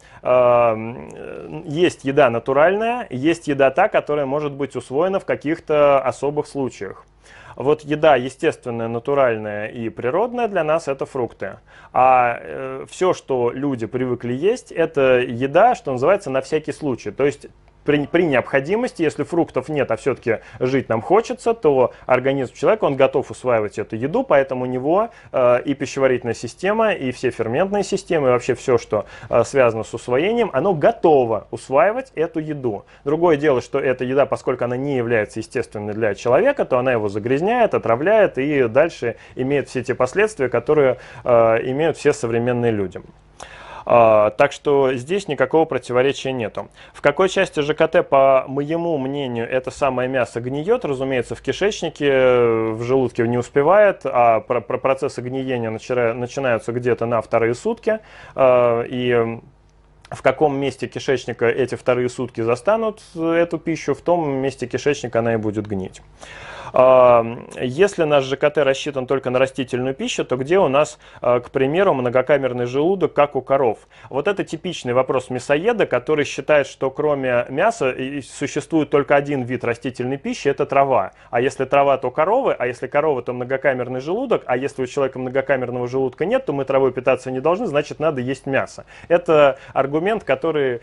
есть еда натуральная, есть еда та, которая может быть усвоена в каких-то особых случаях. Вот еда естественная, натуральная и природная для нас это фрукты. А все, что люди привыкли есть, это еда, что называется, на всякий случай. То есть при необходимости, если фруктов нет, а все-таки жить нам хочется, то организм человека, он готов усваивать эту еду, поэтому у него и пищеварительная система, и все ферментные системы, и вообще все, что связано с усвоением, оно готово усваивать эту еду. Другое дело, что эта еда, поскольку она не является естественной для человека, то она его загрязняет, отравляет и дальше имеет все те последствия, которые имеют все современные люди. Так что здесь никакого противоречия нету. В какой части ЖКТ, по моему мнению, это самое мясо гниет? Разумеется, в кишечнике, в желудке не успевает, а процессы гниения начинаются где-то на вторые сутки. И в каком месте кишечника эти вторые сутки застанут эту пищу, в том месте кишечника она и будет гнить. Если наш ЖКТ рассчитан только на растительную пищу, то где у нас, к примеру, многокамерный желудок, как у коров? Вот это типичный вопрос мясоеда, который считает, что кроме мяса существует только один вид растительной пищи – это трава. А если трава, то коровы, а если корова, то многокамерный желудок, а если у человека многокамерного желудка нет, то мы травой питаться не должны, значит, надо есть мясо. Это аргумент, который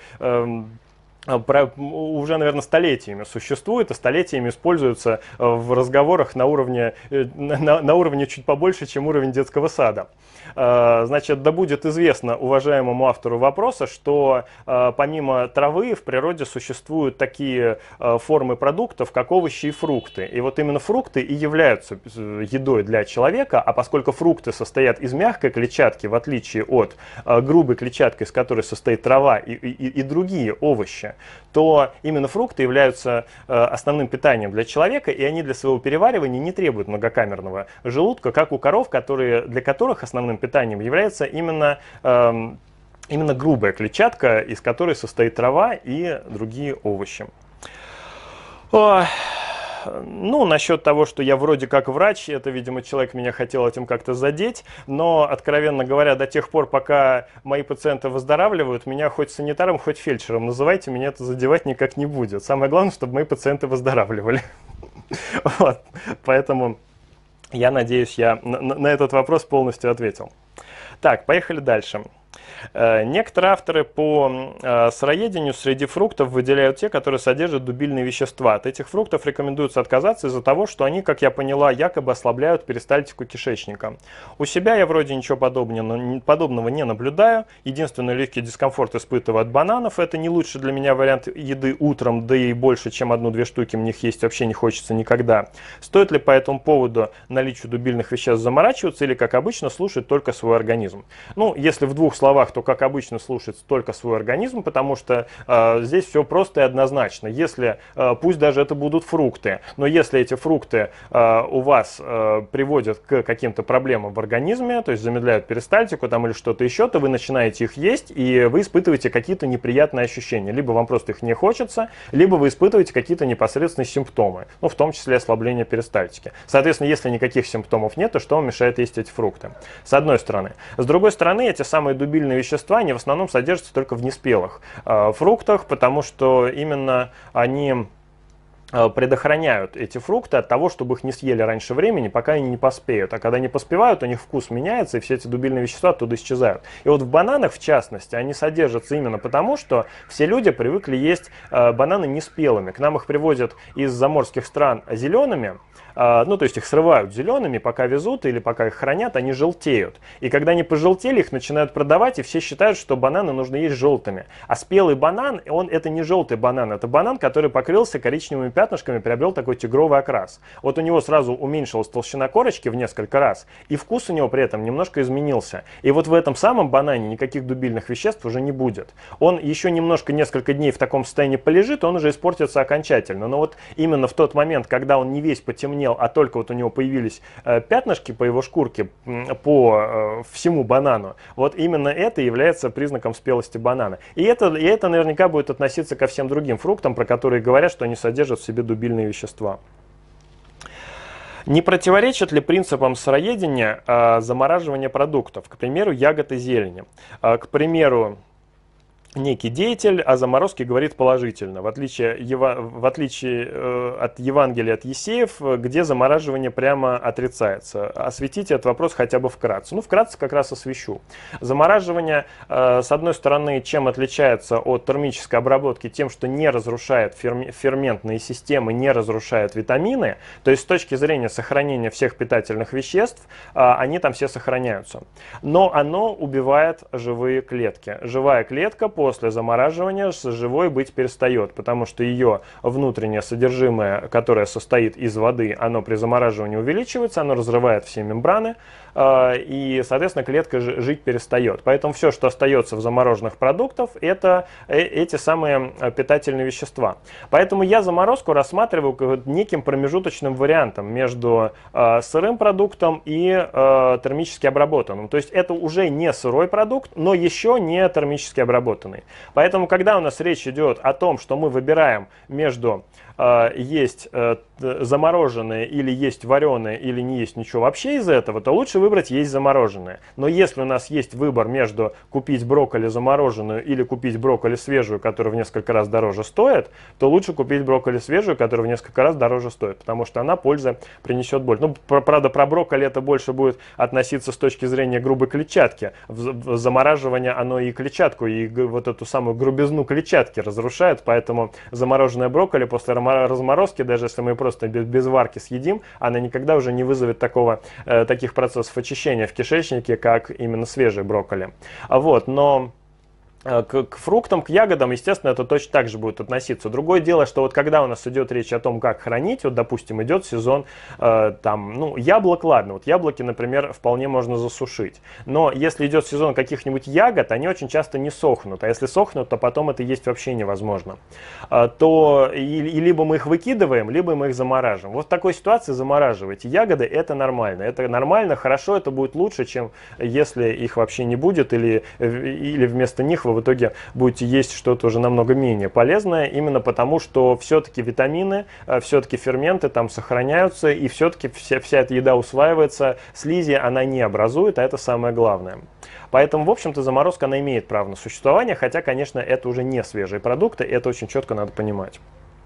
уже, наверное, столетиями существует, и столетиями используется в разговорах на уровне чуть побольше, чем уровень детского сада. Значит, да будет известно уважаемому автору вопроса, что помимо травы в природе существуют такие формы продуктов, как овощи и фрукты. И вот именно фрукты и являются едой для человека, а поскольку фрукты состоят из мягкой клетчатки, в отличие от грубой клетчатки, из которой состоит трава и другие овощи, то именно фрукты являются основным питанием для человека, и они для своего переваривания не требуют многокамерного желудка, как у коров, для которых основным питанием является именно грубая клетчатка, из которой состоит трава и другие овощи. Ну, насчет того, что я вроде как врач, это, видимо, человек меня хотел этим как-то задеть, но, откровенно говоря, до тех пор, пока мои пациенты выздоравливают, меня хоть санитаром, хоть фельдшером называйте, меня это задевать никак не будет. Самое главное, чтобы мои пациенты выздоравливали. Поэтому я надеюсь, я на этот вопрос полностью ответил. Так, поехали дальше. Некоторые авторы по сыроедению среди фруктов выделяют те, которые содержат дубильные вещества. От этих фруктов рекомендуется отказаться из-за того, что они, как я поняла, якобы ослабляют перистальтику кишечника. У себя я вроде ничего подобного не наблюдаю. Единственный легкий дискомфорт испытываю от бананов. Это не лучший для меня вариант еды утром, да и больше, чем 1-2 штуки мне их есть вообще не хочется никогда. Стоит ли по этому поводу наличию дубильных веществ заморачиваться или, как обычно, слушать только свой организм? Ну, если в 2 словах, то, как обычно, слушать только свой организм, потому что здесь все просто и однозначно. Если, пусть даже это будут фрукты, но если эти фрукты у вас приводят к каким-то проблемам в организме, то есть замедляют перистальтику там, или что-то еще, то вы начинаете их есть, и вы испытываете какие-то неприятные ощущения. Либо вам просто их не хочется, либо вы испытываете какие-то непосредственные симптомы, ну, в том числе ослабление перистальтики. Соответственно, если никаких симптомов нет, то что вам мешает есть эти фрукты? С одной стороны. С другой стороны, эти самые дубильные вещества, они в основном содержатся только в неспелых фруктах, потому что именно они предохраняют эти фрукты от того, чтобы их не съели раньше времени, пока они не поспеют. А когда не поспевают, у них вкус меняется, и все эти дубильные вещества оттуда исчезают. И вот в бананах, в частности, они содержатся именно потому, что все люди привыкли есть бананы неспелыми. К нам их привозят из заморских стран зелеными, ну, то есть их срывают зелеными, пока везут или пока их хранят, они желтеют. И когда они пожелтели, их начинают продавать, и все считают, что бананы нужно есть желтыми. А спелый банан, это не желтый банан, это банан, который покрылся коричневыми пятнышками, приобрел такой тигровый окрас. Вот у него сразу уменьшилась толщина корочки в несколько раз, и вкус у него при этом немножко изменился. И вот в этом самом банане никаких дубильных веществ уже не будет. Он еще немножко, несколько дней в таком состоянии полежит, он уже испортится окончательно. Но вот именно в тот момент, когда он не весь потемнел, а только вот у него появились пятнышки по его шкурке, по всему банану, вот именно это является признаком спелости банана. И это наверняка будет относиться ко всем другим фруктам, про которые говорят, что они содержат в себе дубильные вещества. Не противоречит ли принципам сыроедения замораживание продуктов, к примеру, ягод и зелени? К примеру, некий деятель о заморозке говорит положительно, в отличие от Евангелия от Есеев, где замораживание прямо отрицается. Осветите этот вопрос хотя бы вкратце. Ну, вкратце как раз освещу. Замораживание, с одной стороны, чем отличается от термической обработки? Тем, что не разрушает ферментные системы, не разрушает витамины. То есть, с точки зрения сохранения всех питательных веществ, они там все сохраняются. Но оно убивает живые клетки. Живая клетка после замораживания с живой быть перестает, потому что ее внутреннее содержимое, которое состоит из воды, оно при замораживании увеличивается, оно разрывает все мембраны, и, соответственно, клетка жить перестает. Поэтому все, что остается в замороженных продуктах, это эти самые питательные вещества. Поэтому я заморозку рассматриваю как неким промежуточным вариантом между сырым продуктом и термически обработанным. То есть это уже не сырой продукт, но еще не термически обработанный. Поэтому, когда у нас речь идет о том, что мы выбираем между есть замороженное или есть вареное или не есть ничего вообще из этого, то лучше выбрать есть замороженное. Но если у нас есть выбор между купить брокколи замороженную или купить брокколи свежую, которая в несколько раз дороже стоит, то лучше купить брокколи свежую, которая в несколько раз дороже стоит, потому что она пользы принесет больше. Ну, правда, про брокколи это больше будет относиться с точки зрения грубой клетчатки. В замораживание оно и клетчатку, и вот эту самую грубизну клетчатки разрушает, поэтому замороженное брокколи после разморозки, даже если мы просто без варки съедим, она никогда уже не вызовет таких процессов очищения в кишечнике, как именно свежий брокколи. Вот, но к фруктам, к ягодам, естественно, это точно так же будет относиться. Другое дело, что вот когда у нас идет речь о том, как хранить, вот, допустим, идет сезон яблок, ладно, вот яблоки, например, вполне можно засушить. Но если идет сезон каких-нибудь ягод, они очень часто не сохнут, а если сохнут, то потом это есть вообще невозможно. То либо мы их выкидываем, либо мы их замораживаем. Вот в такой ситуации замораживайте ягоды, это нормально. Это нормально, хорошо, это будет лучше, чем если их вообще не будет, или вместо них вы в итоге будете есть что-то уже намного менее полезное, именно потому, что все-таки витамины, все-таки ферменты там сохраняются, и все-таки вся эта еда усваивается, слизи она не образует, а это самое главное. Поэтому, в общем-то, заморозка, она имеет право на существование, хотя, конечно, это уже не свежие продукты, это очень четко надо понимать.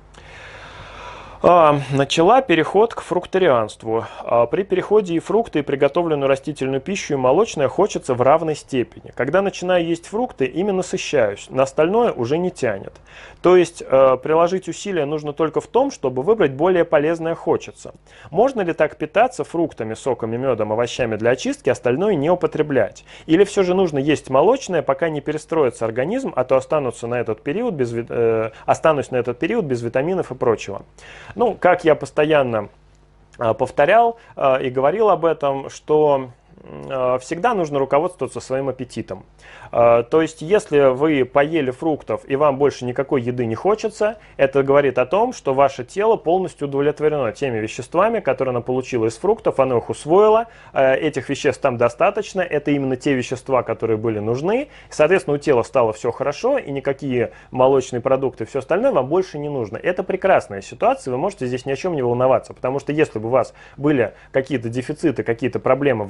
Начала переход к фрукторианству. При переходе и фрукты, и приготовленную растительную пищу, и молочное хочется в равной степени. Когда начинаю есть фрукты, ими насыщаюсь, на остальное уже не тянет. То есть приложить усилия нужно только в том, чтобы выбрать более полезное хочется. Можно ли так питаться фруктами, соками, медом, овощами для очистки, остальное не употреблять? Или все же нужно есть молочное, пока не перестроится организм, а то останусь на этот период без витаминов и прочего? Ну, как я постоянно повторял и говорил об этом, что всегда нужно руководствоваться своим аппетитом. То есть, если вы поели фруктов и вам больше никакой еды не хочется, это говорит о том, что ваше тело полностью удовлетворено теми веществами, которые оно получило из фруктов, оно их усвоило, этих веществ там достаточно, это именно те вещества, которые были нужны, соответственно, у тела стало все хорошо, и никакие молочные продукты и все остальное вам больше не нужно. Это прекрасная ситуация, вы можете здесь ни о чем не волноваться, потому что если бы у вас были какие-то дефициты, какие-то проблемы в организме,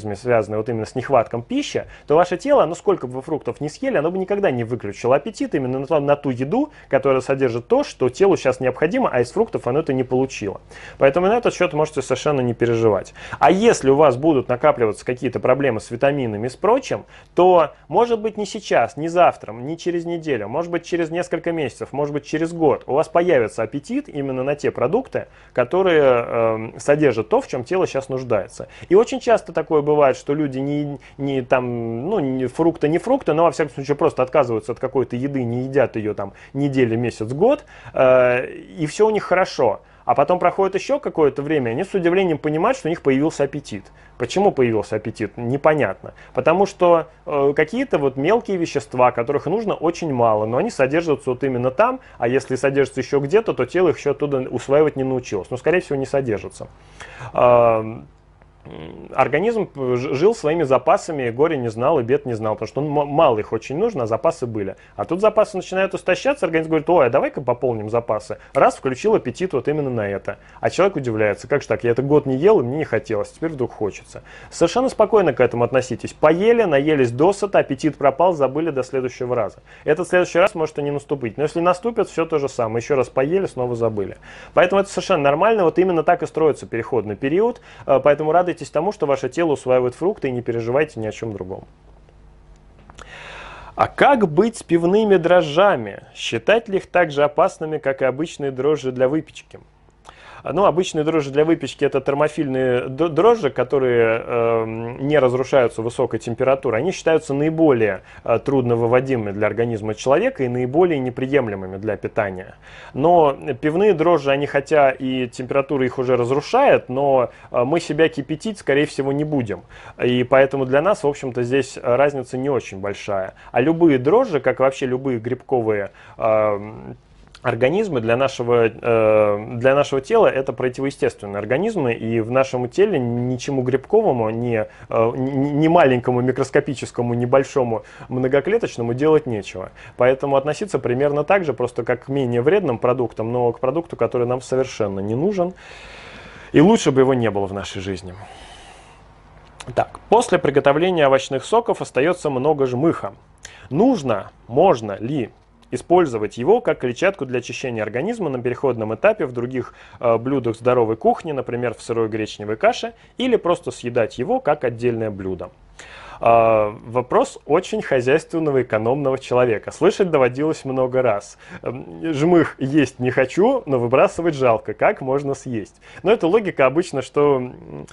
организме, связанные вот именно с нехватком пищи, то ваше тело, ну сколько бы вы фруктов не съели, оно бы никогда не выключило аппетит именно на ту еду, которая содержит то, что телу сейчас необходимо, а из фруктов оно это не получило. Поэтому на этот счет можете совершенно не переживать. А если у вас будут накапливаться какие-то проблемы с витаминами и с прочим, то может быть не сейчас, не завтра, не через неделю, может быть через несколько месяцев, может быть через год у вас появится аппетит именно на те продукты, которые содержат то, в чем тело сейчас нуждается. И очень часто такое бывает, что люди не там, ну, не фрукты, но во всяком случае просто отказываются от какой-то еды, не едят ее там неделю, месяц, год, и все у них хорошо. А потом проходит еще какое-то время, они с удивлением понимают, что у них появился аппетит. Почему появился аппетит? Непонятно. Потому что какие-то вот мелкие вещества, которых нужно очень мало, но они содержатся вот именно там, а если содержатся еще где-то, то тело их еще оттуда усваивать не научилось. Но, скорее всего, не содержатся. Организм жил своими запасами, горе не знал и бед не знал, потому что мало их очень нужно, а запасы были. А тут запасы начинают истощаться, организм говорит: ой, а давай-ка пополним запасы. Раз, включил аппетит вот именно на это. А человек удивляется: как же так, я это год не ел и мне не хотелось, теперь вдруг хочется. Совершенно спокойно к этому относитесь. Поели, наелись досыта, аппетит пропал, забыли до следующего раза. Этот следующий раз может и не наступить. Но если наступит, все то же самое. Еще раз поели, снова забыли. Поэтому это совершенно нормально, вот именно так и строится переходный период. Поэтому радуйтесь тому, что ваше тело усваивает фрукты, и не переживайте ни о чем другом. А как быть с пивными дрожжами? Считать ли их так же опасными, как и обычные дрожжи для выпечки? Ну, обычные дрожжи для выпечки — это термофильные дрожжи, которые не разрушаются высокой температурой. Они считаются наиболее трудновыводимыми для организма человека и наиболее неприемлемыми для питания. Но пивные дрожжи, они хотя и температура их уже разрушает, но мы себя кипятить, скорее всего, не будем. И поэтому для нас, в общем-то, здесь разница не очень большая. А любые дрожжи, как и вообще любые грибковые организмы для нашего тела — это противоестественные организмы, и в нашем теле ничему грибковому, ни маленькому, микроскопическому, небольшому, многоклеточному делать нечего. Поэтому относиться примерно так же, просто как к менее вредным продуктам, но к продукту, который нам совершенно не нужен, и лучше бы его не было в нашей жизни. Так, после приготовления овощных соков остается много жмыха. Можно ли использовать его как клетчатку для очищения организма на переходном этапе в других блюдах здоровой кухни, например, в сырой гречневой каше, или просто съедать его как отдельное блюдо? Вопрос очень хозяйственного, экономного человека. Слышать доводилось много раз. Жмых есть не хочу, но выбрасывать жалко. Как можно съесть? Но это логика обычно, что,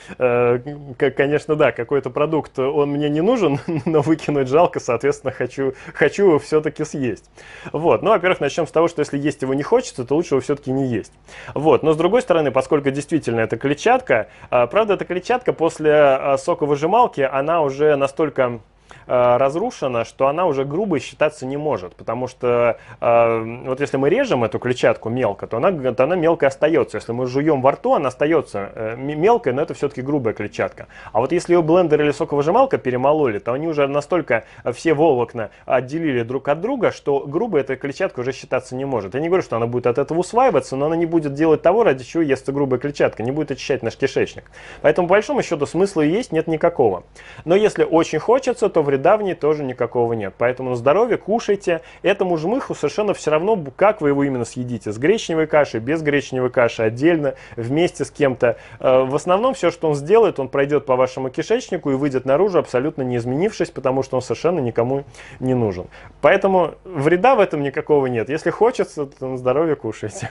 конечно, да, какой-то продукт, он мне не нужен, но выкинуть жалко, соответственно, хочу его все-таки съесть. Вот. Ну, во-первых, начнем с того, что если есть его не хочется, то лучше его все-таки не есть. Вот. Но с другой стороны, поскольку действительно это клетчатка, правда, эта клетчатка после соковыжималки, она уже настолько разрушена, что она уже грубой считаться не может, потому что вот если мы режем эту клетчатку мелко, то она мелко остается. Если мы жуем во рту, она остается мелкой, но это все-таки грубая клетчатка. А вот если ее блендер или соковыжималка перемололи, то они уже настолько все волокна отделили друг от друга, что грубая эта клетчатка уже считаться не может. Я не говорю, что она будет от этого усваиваться, но она не будет делать того, ради чего естся грубая клетчатка, не будет очищать наш кишечник. Поэтому, по большому счету, смысла есть нет никакого. Но если очень хочется, то вреда в ней тоже никакого нет. Поэтому на здоровье кушайте. Этому жмыху совершенно все равно, как вы его именно съедите. С гречневой кашей, без гречневой каши, отдельно, вместе с кем-то. В основном все, что он сделает, он пройдет по вашему кишечнику и выйдет наружу, абсолютно не изменившись, потому что он совершенно никому не нужен. Поэтому вреда в этом никакого нет. Если хочется, то на здоровье кушайте.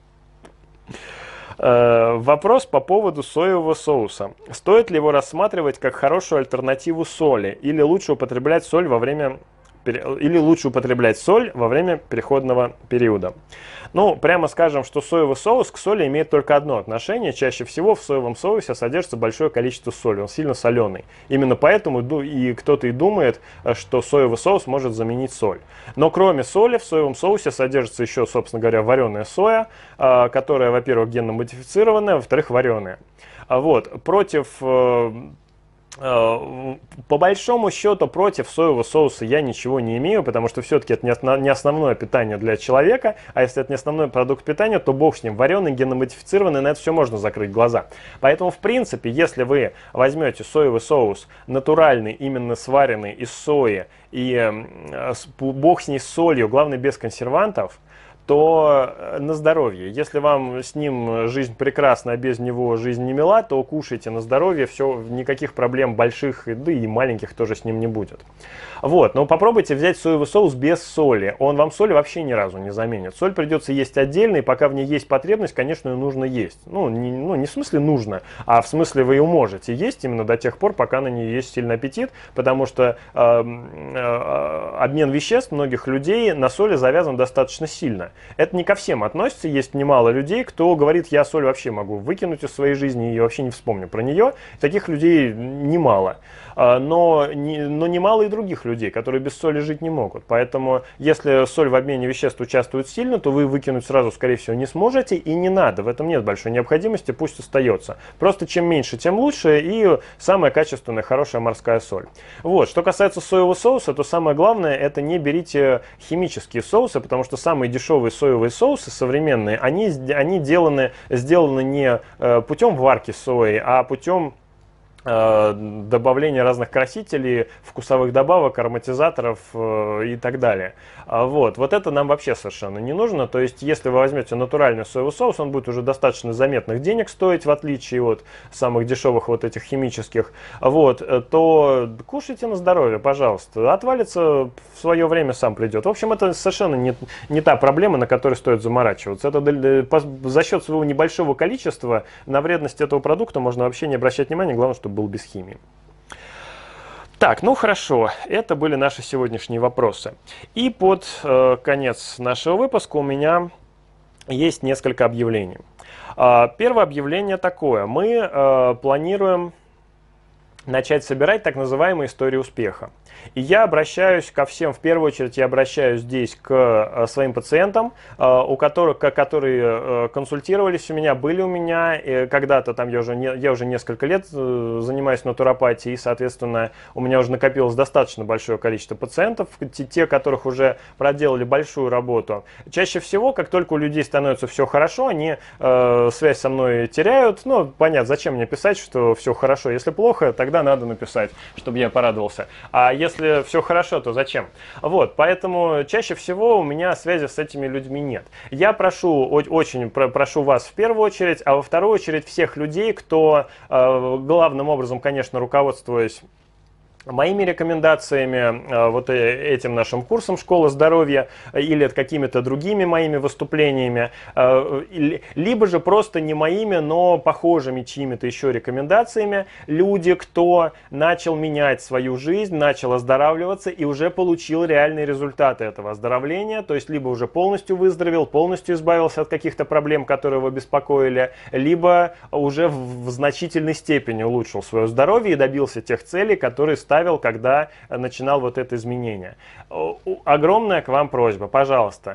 Вопрос по поводу соевого соуса. Стоит ли его рассматривать как хорошую альтернативу соли? Или лучше употреблять соль во время переходного периода? Ну, прямо скажем, что соевый соус к соли имеет только одно отношение. Чаще всего в соевом соусе содержится большое количество соли, он сильно соленый. Именно поэтому и кто-то и думает, что соевый соус может заменить соль. Но кроме соли в соевом соусе содержится еще, собственно говоря, вареная соя, которая, во-первых, генно-модифицированная, во-вторых, вареная. Вот. Против По большому счету против соевого соуса я ничего не имею, потому что все-таки это не основное питание для человека, а если это не основной продукт питания, то бог с ним, вареный, генно-модифицированный, на это все можно закрыть глаза. Поэтому, в принципе, если вы возьмете соевый соус натуральный, именно сваренный из сои, и бог с ней с солью, главное без консервантов, то на здоровье. Если вам с ним жизнь прекрасна, а без него жизнь не мила, то кушайте на здоровье, все, никаких проблем больших, да и маленьких тоже с ним не будет. Вот, но попробуйте взять соевый соус без соли. Он вам соли вообще ни разу не заменит. Соль придется есть отдельно, и пока в ней есть потребность, конечно, ее нужно есть. Не в смысле нужно, а в смысле вы ее можете есть именно до тех пор, пока на нее есть сильный аппетит, потому что обмен веществ многих людей на соли завязан достаточно сильно. Это не ко всем относится, есть немало людей, кто говорит, я соль вообще могу выкинуть из своей жизни и вообще не вспомню про нее. Таких людей немало. Но немало и других людей, которые без соли жить не могут. Поэтому, если соль в обмене веществ участвует сильно, то вы выкинуть сразу, скорее всего, не сможете, и не надо. В этом нет большой необходимости, пусть остается. Просто чем меньше, тем лучше, и самая качественная, хорошая морская соль. Вот. Что касается соевого соуса, то самое главное, это не берите химические соусы, потому что самые дешевые соевые соусы современные, они сделаны не путем варки сои, а путем добавления разных красителей, вкусовых добавок, ароматизаторов и так далее. Вот это нам вообще совершенно не нужно. То есть, если вы возьмете натуральный соевый соус, он будет уже достаточно заметных денег стоить, в отличие от самых дешевых вот этих химических. То кушайте на здоровье, пожалуйста. Отвалится в свое время, сам придет. В общем, это совершенно не та проблема, на которой стоит заморачиваться. Это за счет своего небольшого количества на вредность этого продукта можно вообще не обращать внимания. Главное, чтобы был без химии. Так, ну хорошо, это были наши сегодняшние вопросы. И под конец нашего выпуска у меня есть несколько объявлений. Первое объявление такое. Мы планируем начать собирать так называемые истории успеха. И я обращаюсь ко всем, в первую очередь я обращаюсь здесь к своим пациентам, которые консультировались у меня, были у меня, когда-то там я уже несколько лет занимаюсь натуропатией, и, соответственно, у меня уже накопилось достаточно большое количество пациентов, те, которых уже проделали большую работу. Чаще всего, как только у людей становится все хорошо, они связь со мной теряют. Понятно, зачем мне писать, что все хорошо. Если плохо, тогда надо написать, чтобы я порадовался. А если все хорошо, то зачем? Поэтому чаще всего у меня связи с этими людьми нет. Я очень прошу вас в первую очередь, а во вторую очередь всех людей, кто главным образом, конечно, руководствуясь моими рекомендациями, этим нашим курсом «Школа здоровья» или какими-то другими моими выступлениями, либо же просто не моими, но похожими чьими-то еще рекомендациями, люди, кто начал менять свою жизнь, начал оздоравливаться и уже получил реальные результаты этого оздоровления, то есть либо уже полностью выздоровел, полностью избавился от каких-то проблем, которые его беспокоили, либо уже в значительной степени улучшил свое здоровье и добился тех целей, которые ставил, когда начинал это изменение. Огромная к вам просьба, пожалуйста,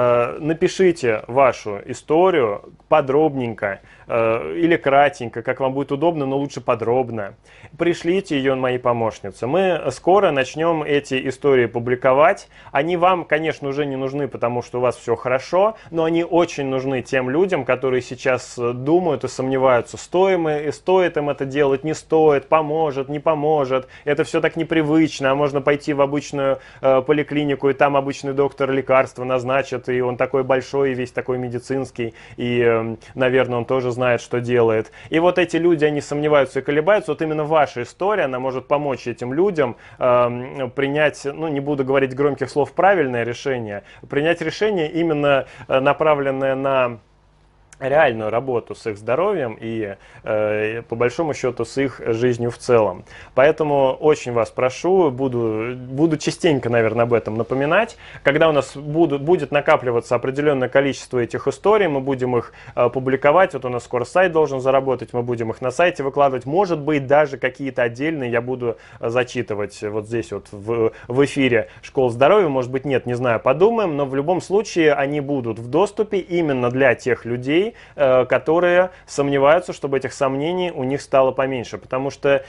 напишите вашу историю подробненько или кратенько, как вам будет удобно, но лучше подробно. Пришлите ее моей помощнице. Мы скоро начнем эти истории публиковать. Они вам, конечно, уже не нужны, потому что у вас все хорошо, но они очень нужны тем людям, которые сейчас думают и сомневаются, стоит им это делать, не стоит, поможет, не поможет. Это все так непривычно, а можно пойти в обычную поликлинику, и там обычный доктор лекарства назначит, и он такой большой, и весь такой медицинский, и, наверное, он тоже знает, что делает. И эти люди, они сомневаются и колебаются. Именно ваша история, она может помочь этим людям принять, не буду говорить громких слов, правильное решение, принять решение именно направленное на реальную работу с их здоровьем и, по большому счету, с их жизнью в целом. Поэтому очень вас прошу, буду частенько, наверное, об этом напоминать. Когда у нас будет накапливаться определенное количество этих историй, мы будем их публиковать. У нас скоро сайт должен заработать, мы будем их на сайте выкладывать. Может быть, даже какие-то отдельные я буду зачитывать здесь в эфире «Школы здоровья». Может быть, нет, не знаю, подумаем. Но в любом случае они будут в доступе именно для тех людей, людей, которые сомневаются, чтобы этих сомнений у них стало поменьше. Потому что,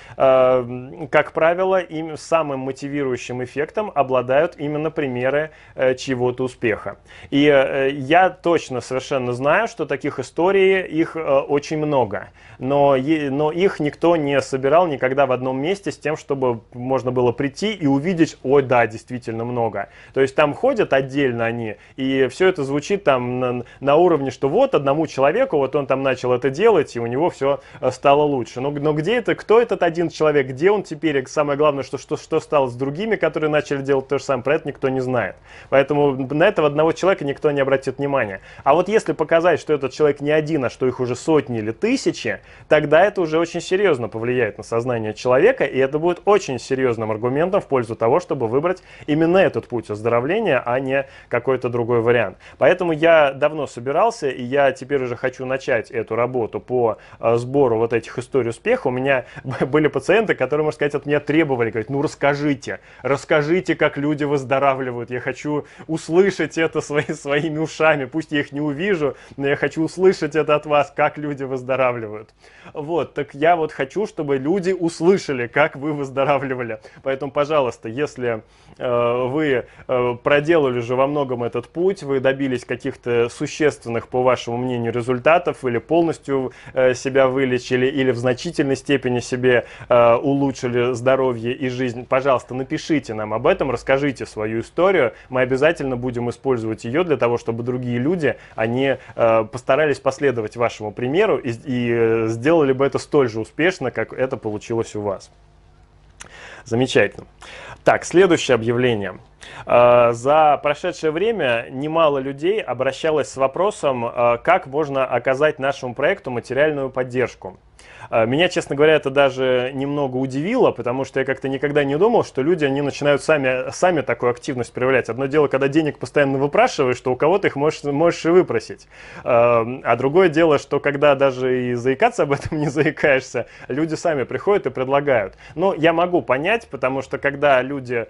как правило, им самым мотивирующим эффектом обладают именно примеры чьего-то успеха. И я точно совершенно знаю, что таких историй, их очень много. Но их никто не собирал никогда в одном месте с тем, чтобы можно было прийти и увидеть, ой, да, действительно много. То есть там ходят отдельно они, и все это звучит там на уровне, что вот одному человеку, вот он там начал это делать, и у него все стало лучше. Но где это, кто этот один человек, где он теперь, и самое главное, что стало с другими, которые начали делать то же самое, про это никто не знает. Поэтому на этого одного человека никто не обратит внимания. А вот если показать, что этот человек не один, а что их уже сотни или тысячи, тогда это уже очень серьезно повлияет на сознание человека, и это будет очень серьезным аргументом в пользу того, чтобы выбрать именно этот путь оздоровления, а не какой-то другой вариант. Поэтому я давно собирался, и я теперь уже хочу начать эту работу по сбору вот этих историй успеха. У меня были пациенты, которые, можно сказать, от меня требовали, говорят, ну расскажите, как люди выздоравливают. Я хочу услышать это своими ушами, пусть я их не увижу, но я хочу услышать это от вас, как люди выздоравливают. Вот, так я вот хочу, чтобы люди услышали, как вы выздоравливали. Поэтому, пожалуйста, если вы проделали же во многом этот путь, вы добились каких-то существенных, по вашему мнению, результатов, или полностью себя вылечили, или в значительной степени себе улучшили здоровье и жизнь, пожалуйста, напишите нам об этом, расскажите свою историю. Мы обязательно будем использовать ее для того, чтобы другие люди, они постарались последовать вашему примеру и сделали бы это столь же успешно, как это получилось у вас. Замечательно. Так, следующее объявление. За прошедшее время немало людей обращалось с вопросом, как можно оказать нашему проекту материальную поддержку. Меня, честно говоря, это даже немного удивило, потому что я как-то никогда не думал, что люди, они начинают сами такую активность проявлять. Одно дело, когда денег постоянно выпрашиваешь, что у кого-то их можешь и выпросить. А другое дело, что когда даже и заикаться об этом не заикаешься, люди сами приходят и предлагают. Но я могу понять, потому что когда люди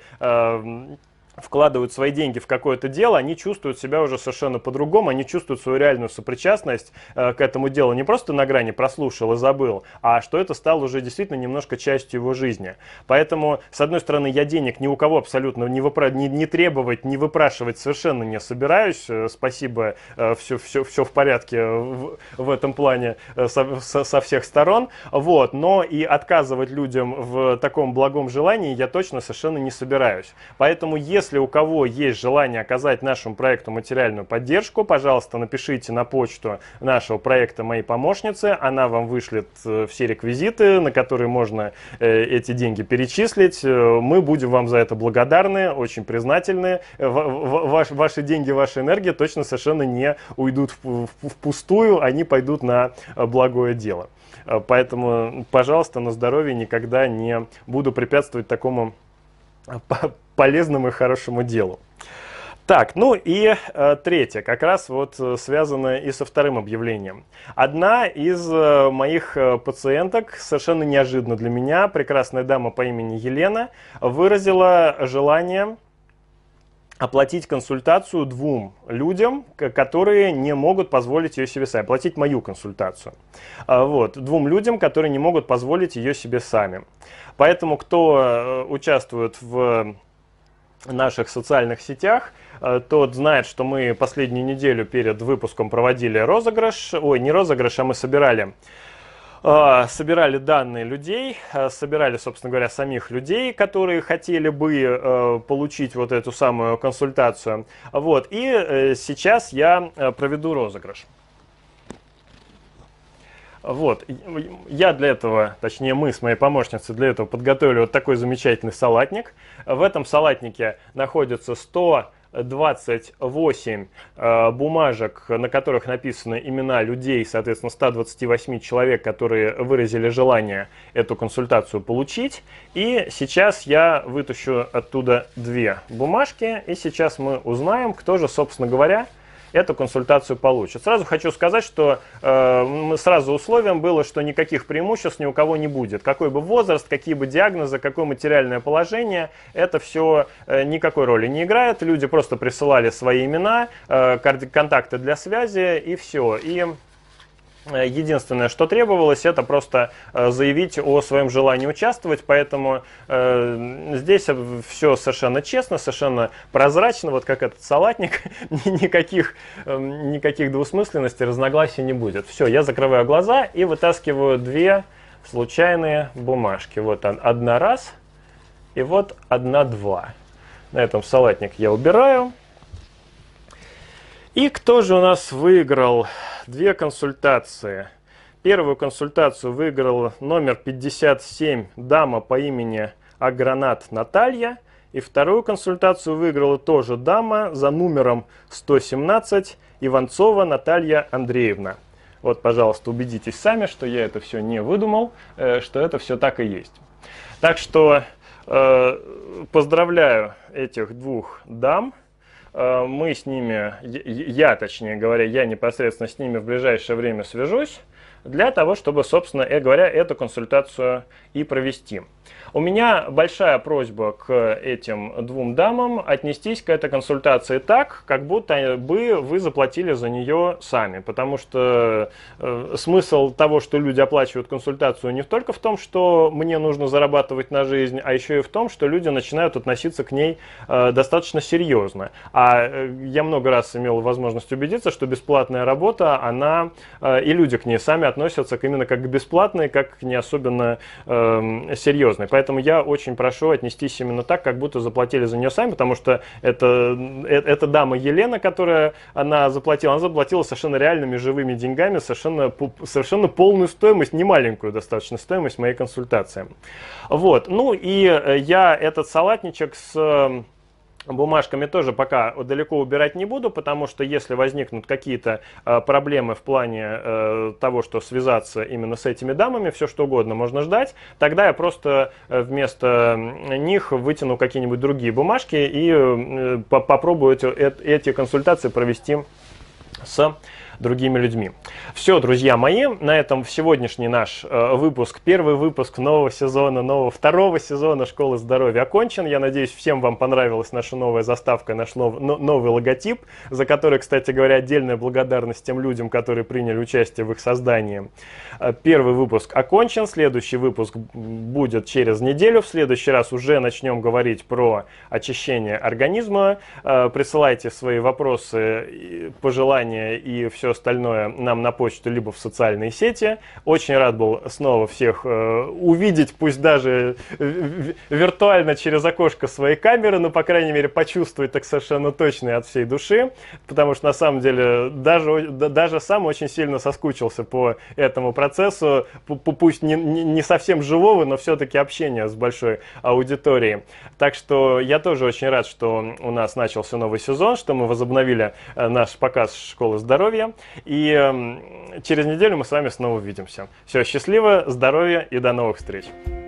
вкладывают свои деньги в какое-то дело, они чувствуют себя уже совершенно по-другому, они чувствуют свою реальную сопричастность к этому делу. Не просто на грани прослушал и забыл, а что это стало уже действительно немножко частью его жизни. Поэтому, с одной стороны, я денег ни у кого абсолютно не требовать, не выпрашивать совершенно не собираюсь. Спасибо, все в порядке в этом плане со всех сторон. Вот. Но и отказывать людям в таком благом желании я точно совершенно не собираюсь. Поэтому, если у кого есть желание оказать нашему проекту материальную поддержку, пожалуйста, напишите на почту нашего проекта «Мои помощницы». Она вам вышлет все реквизиты, на которые можно эти деньги перечислить. Мы будем вам за это благодарны, очень признательны. Ваши деньги, ваша энергия точно совершенно не уйдут впустую, они пойдут на благое дело. Поэтому, пожалуйста, на здоровье, никогда не буду препятствовать такому полезному и хорошему делу. Так, ну и третье, как раз вот связано и со вторым объявлением. Одна из моих пациенток, совершенно неожиданно для меня, прекрасная дама по имени Елена, выразила желание оплатить консультацию двум людям, которые не могут позволить ее себе сами. Оплатить мою консультацию. Вот, двум людям, которые не могут позволить ее себе сами. Поэтому, кто участвует в наших социальных сетях, тот знает, что мы последнюю неделю перед выпуском проводили розыгрыш. Ой, не розыгрыш, а мы собирали данные людей, собирали, собственно говоря, самих людей, которые хотели бы получить вот эту самую консультацию. Вот. И сейчас я проведу розыгрыш. Вот, я для этого, точнее мы с моей помощницей для этого подготовили вот такой замечательный салатник. В этом салатнике находится 128 бумажек, на которых написаны имена людей, соответственно 128 человек, которые выразили желание эту консультацию получить. И сейчас я вытащу оттуда две бумажки, и сейчас мы узнаем, кто же, собственно говоря, эту консультацию получит. Сразу хочу сказать, что сразу условием было, что никаких преимуществ ни у кого не будет. Какой бы возраст, какие бы диагнозы, какое материальное положение, это все никакой роли не играет. Люди просто присылали свои имена, контакты для связи и все. И Единственное, что требовалось, это просто заявить о своем желании участвовать, поэтому здесь все совершенно честно, совершенно прозрачно, вот как этот салатник, никаких двусмысленностей, разногласий не будет. Все, я закрываю глаза и вытаскиваю две случайные бумажки. Вот одна раз и вот одна два. На этом салатник я убираю. И кто же у нас выиграл две консультации? Первую консультацию выиграл номер 57, дама по имени Агранат Наталья. И вторую консультацию выиграла тоже дама за номером 117, Иванцова Наталья Андреевна. Вот, пожалуйста, убедитесь сами, что я это все не выдумал, что это все так и есть. Так что поздравляю этих двух дам. Мы с ними, точнее говоря, я непосредственно с ними в ближайшее время свяжусь для того, чтобы, собственно говоря, эту консультацию и провести. У меня большая просьба к этим двум дамам отнестись к этой консультации так, как будто бы вы заплатили за нее сами. Потому что смысл того, что люди оплачивают консультацию, не только в том, что мне нужно зарабатывать на жизнь, а еще и в том, что люди начинают относиться к ней достаточно серьезно. А я много раз имел возможность убедиться, что бесплатная работа, она и люди к ней сами относятся именно как к бесплатной, как к не особенно серьезной. Поэтому я очень прошу отнестись именно так, как будто заплатили за нее сами, потому что это дама Елена, которая она заплатила совершенно реальными живыми деньгами, совершенно полную стоимость, не маленькую достаточно стоимость моей консультации. Вот. Ну и я этот салатничек с бумажками тоже пока далеко убирать не буду, потому что если возникнут какие-то проблемы в плане того, что связаться именно с этими дамами, все что угодно можно ждать, тогда я просто вместо них вытяну какие-нибудь другие бумажки и попробую эти консультации провести с другими людьми. Все, друзья мои, на этом сегодняшний наш выпуск, первый выпуск нового сезона, второго сезона «Школы здоровья» окончен. Я надеюсь, всем вам понравилась наша новая заставка, наш новый логотип, за который, кстати говоря, отдельная благодарность тем людям, которые приняли участие в их создании. Первый выпуск окончен, следующий выпуск будет через неделю. В следующий раз уже начнем говорить про очищение организма. Присылайте свои вопросы, пожелания и все остальное нам на почту, либо в социальные сети. Очень рад был снова всех увидеть, пусть даже виртуально через окошко своей камеры, но, по крайней мере, почувствовать так совершенно точно и от всей души, потому что, на самом деле, даже сам очень сильно соскучился по этому процессу, пусть не совсем живого, но все-таки общения с большой аудиторией. Так что я тоже очень рад, что у нас начался новый сезон, что мы возобновили наш показ «Школы здоровья». И через неделю мы с вами снова увидимся. Все, счастливо, здоровья и до новых встреч!